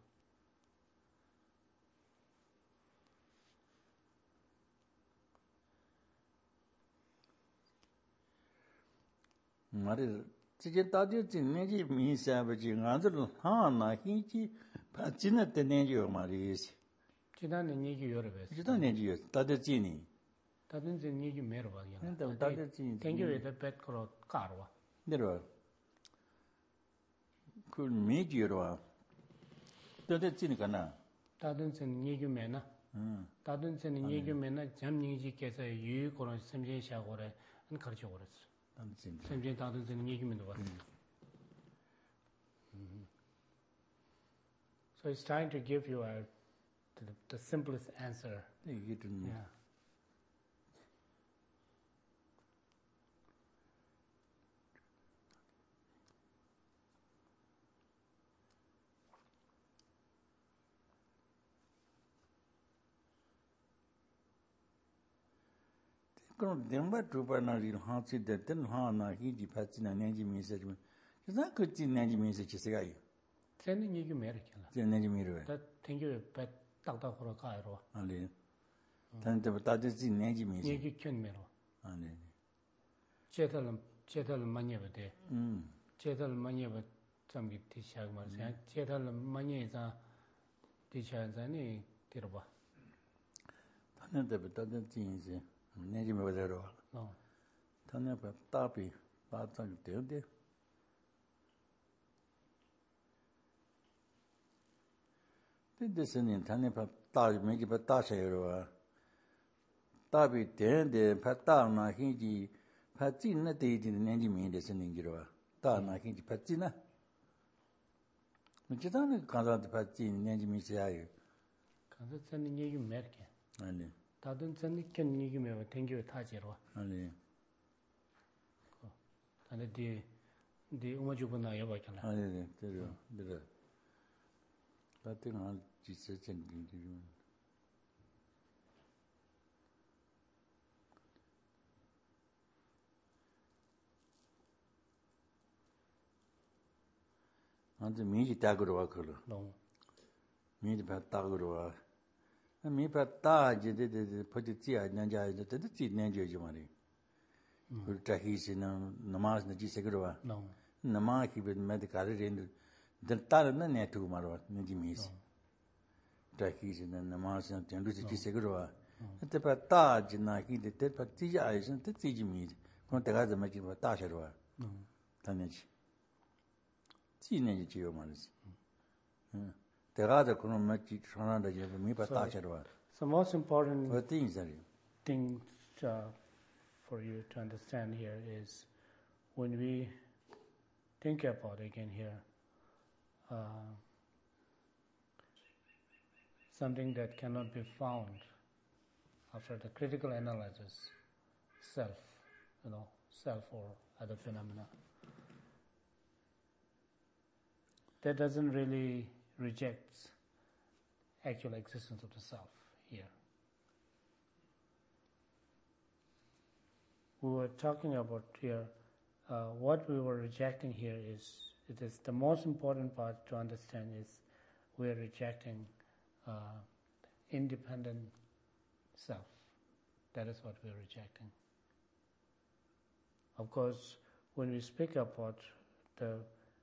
B: 말이 지게 다들 진내지 미사버지 나들 하나 hin지 받지는 때내죠 말이지.
C: 지난해 얘기 여러 배.
B: 지난 내지요. 다들 진이.
C: 다른 전 얘기 매러 봐요.
B: 근데 다들 진.
C: 땡겨외다 뱃거로 까로와.
B: 내려. 그 메지로. 다들 진이가나.
C: 다른 전 얘기 매나. 다른 전 얘기 매나 잠닝지께서 유고로 semjen샤고래 안 가르쳐 버렸어.
B: 다들 진.
C: semjen 다른 전 얘기 매도 봤어. So it's trying to give you the simplest answer.
B: 이게 좀
C: Yeah.
B: 그럼 demba tu바나리 하치 됐든 하나 히지 받지나 내지 메시지. 그래서 그 진내지 메시지 제가요.
C: 쟤는 얘기 매르잖아.
B: 진내지 미르.
C: 다 땡겨외 배 딱딱으로 까로.
B: 아니. 단테 다들 진내지 메시지.
C: 얘기 견 매로.
B: 아니.
C: 제달 많이 해도 제달 많이 해 잠기 티샤고 말이야. 제달 많이 해서 티샤자니 들어봐.
B: 단테 다들 진이지. 내지 뭐더러. 단테 답이 바탕 되는데. 근데서는 단테 답 매기 받다셔요. 답이 되는데 받다나 hin지 받지는 되지는 내지 미인데서 능기로 다나 hin지 받지나. 뭐지다는 가다한테 받지 내지 미셔요.
C: 가서 쟤는 얘기 매르게.
B: 아니.
C: 다른 쟤는 견 얘기 매고 땡겨 타지로.
B: 아니.
C: 근데 디 우마주구나 여봐잖아.
B: 아니, 들어. 같은 한 짓을 챙기기로. 안데 미지 따그러 와 그러.
C: 너무.
B: 미지 따그러 와. 미 따 제데데 퍼지지 않냐자 데데 내줘지 말이. 그 타히시는 나마스는 지세그러 와.
C: 너무.
B: 나마키 베 메디카르린 데타르는 네투 마로 니지미스. 타히시는 나마스는 텐두지 지세그러 와. 그때 따 지나기 데데 퍼지지 아이신 데지미스. 그건 내가 좀 맞지 따셔러 와. 다네지. 지내지 지요 말이지. 대가도 그런 맛이 전화를 제 미바 따셔와.
C: So most important
B: 어떤 인사리?
C: thing for you to understand here is when we think about again here something that cannot be found after the critical analysis, self, self or other phenomena. That doesn't really reject actual existence of the self here. We were talking about here, what we were rejecting here is, it is the most important part to understand is we are rejecting independent self. That is what we are rejecting. Of course, when we speak about the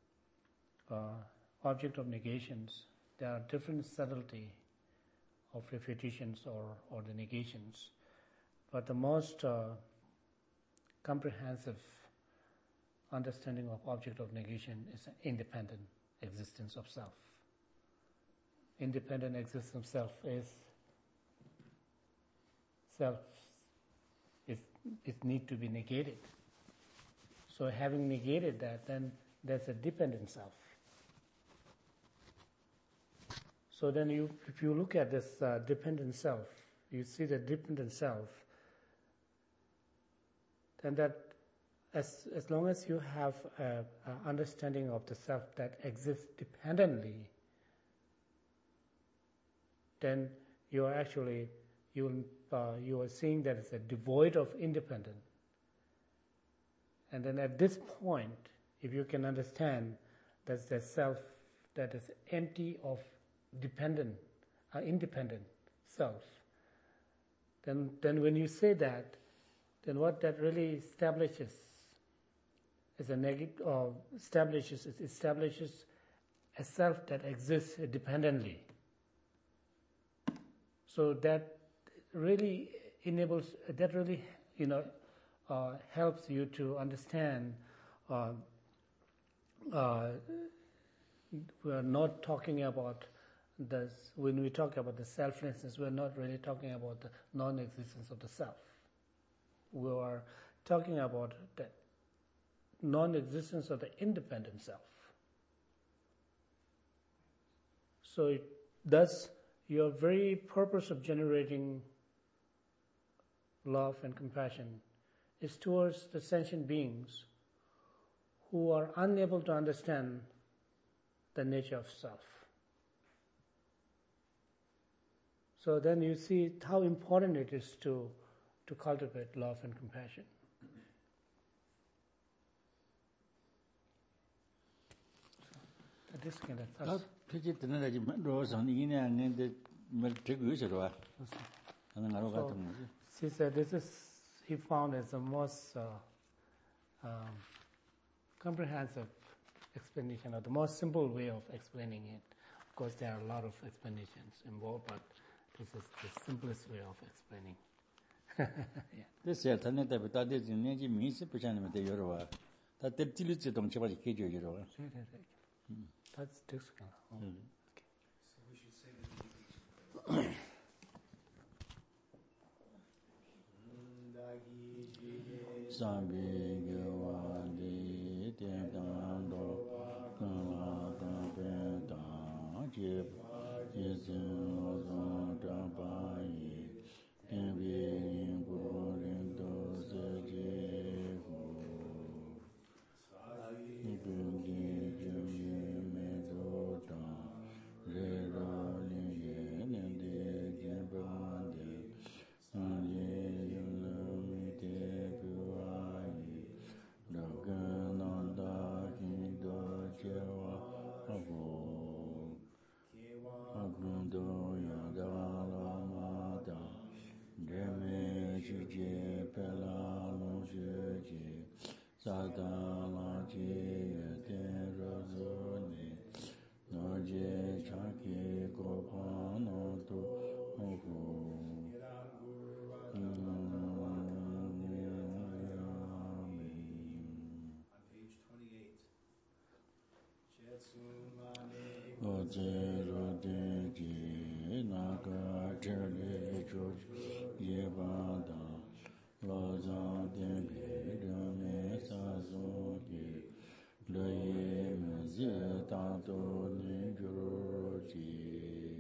C: object of negations, there are different subtlety of repetitions or the negations. But the most comprehensive understanding of object of negation is independent existence of self. Independent existence of self is self. It need to be negated. So having negated that, then there's a dependent self. So then if you look at this dependent self, you see the dependent self, then that as long as you have an understanding of the self that exists dependently, then you are actually, you are seeing that it's a devoid of independence. And then at this point, if you can understand that the self that is empty of independent self, then when you say that, then what that really establishes is establishes a self that exists dependently. So that really enables, that really helps you to understand. We are not talking about this, when we talk about the selflessness, we are not really talking about the non-existence of the self. We are talking about the non-existence of the independent self. So thus, your very purpose of generating love and compassion is towards the sentient beings who are unable to understand the nature of self. So then you see how important it is to cultivate love and compassion. So, this kind of thoughts. She said this is, he found as the most comprehensive explanation, or the most simple way of explaining it. Of course, there are a lot of explanations involved, but this is the simplest way of explaining.
B: This year,
C: That's this kind of.
A: So we should say the
B: Jero de Ji Naga Chele Choj Yebada Loza de Bidame Sazo Ki Loye Mezi Tato Ninjuji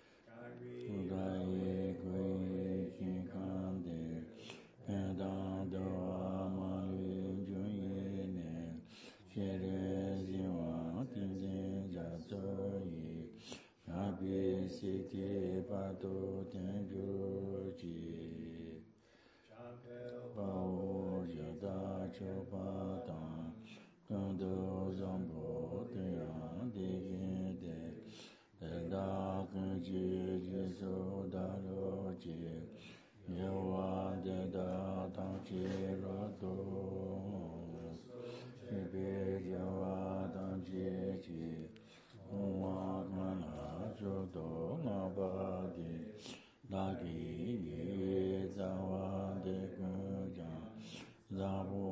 B: Udaye Kwe Kinkande Penda Doa Mali Junye Shere Ziwa Tinzin Jatsoyi Nabi Siti Pato Tenjuji Bao Jada Chopata Kando Zambo Tian Digide Da Kunji Jiso Daroji Yawa Deda Tanchi Rato Ibe Yawa Tanchi Chi Uwa Mana Jodo Nabadi Dagi Zawa De Kunja Zabu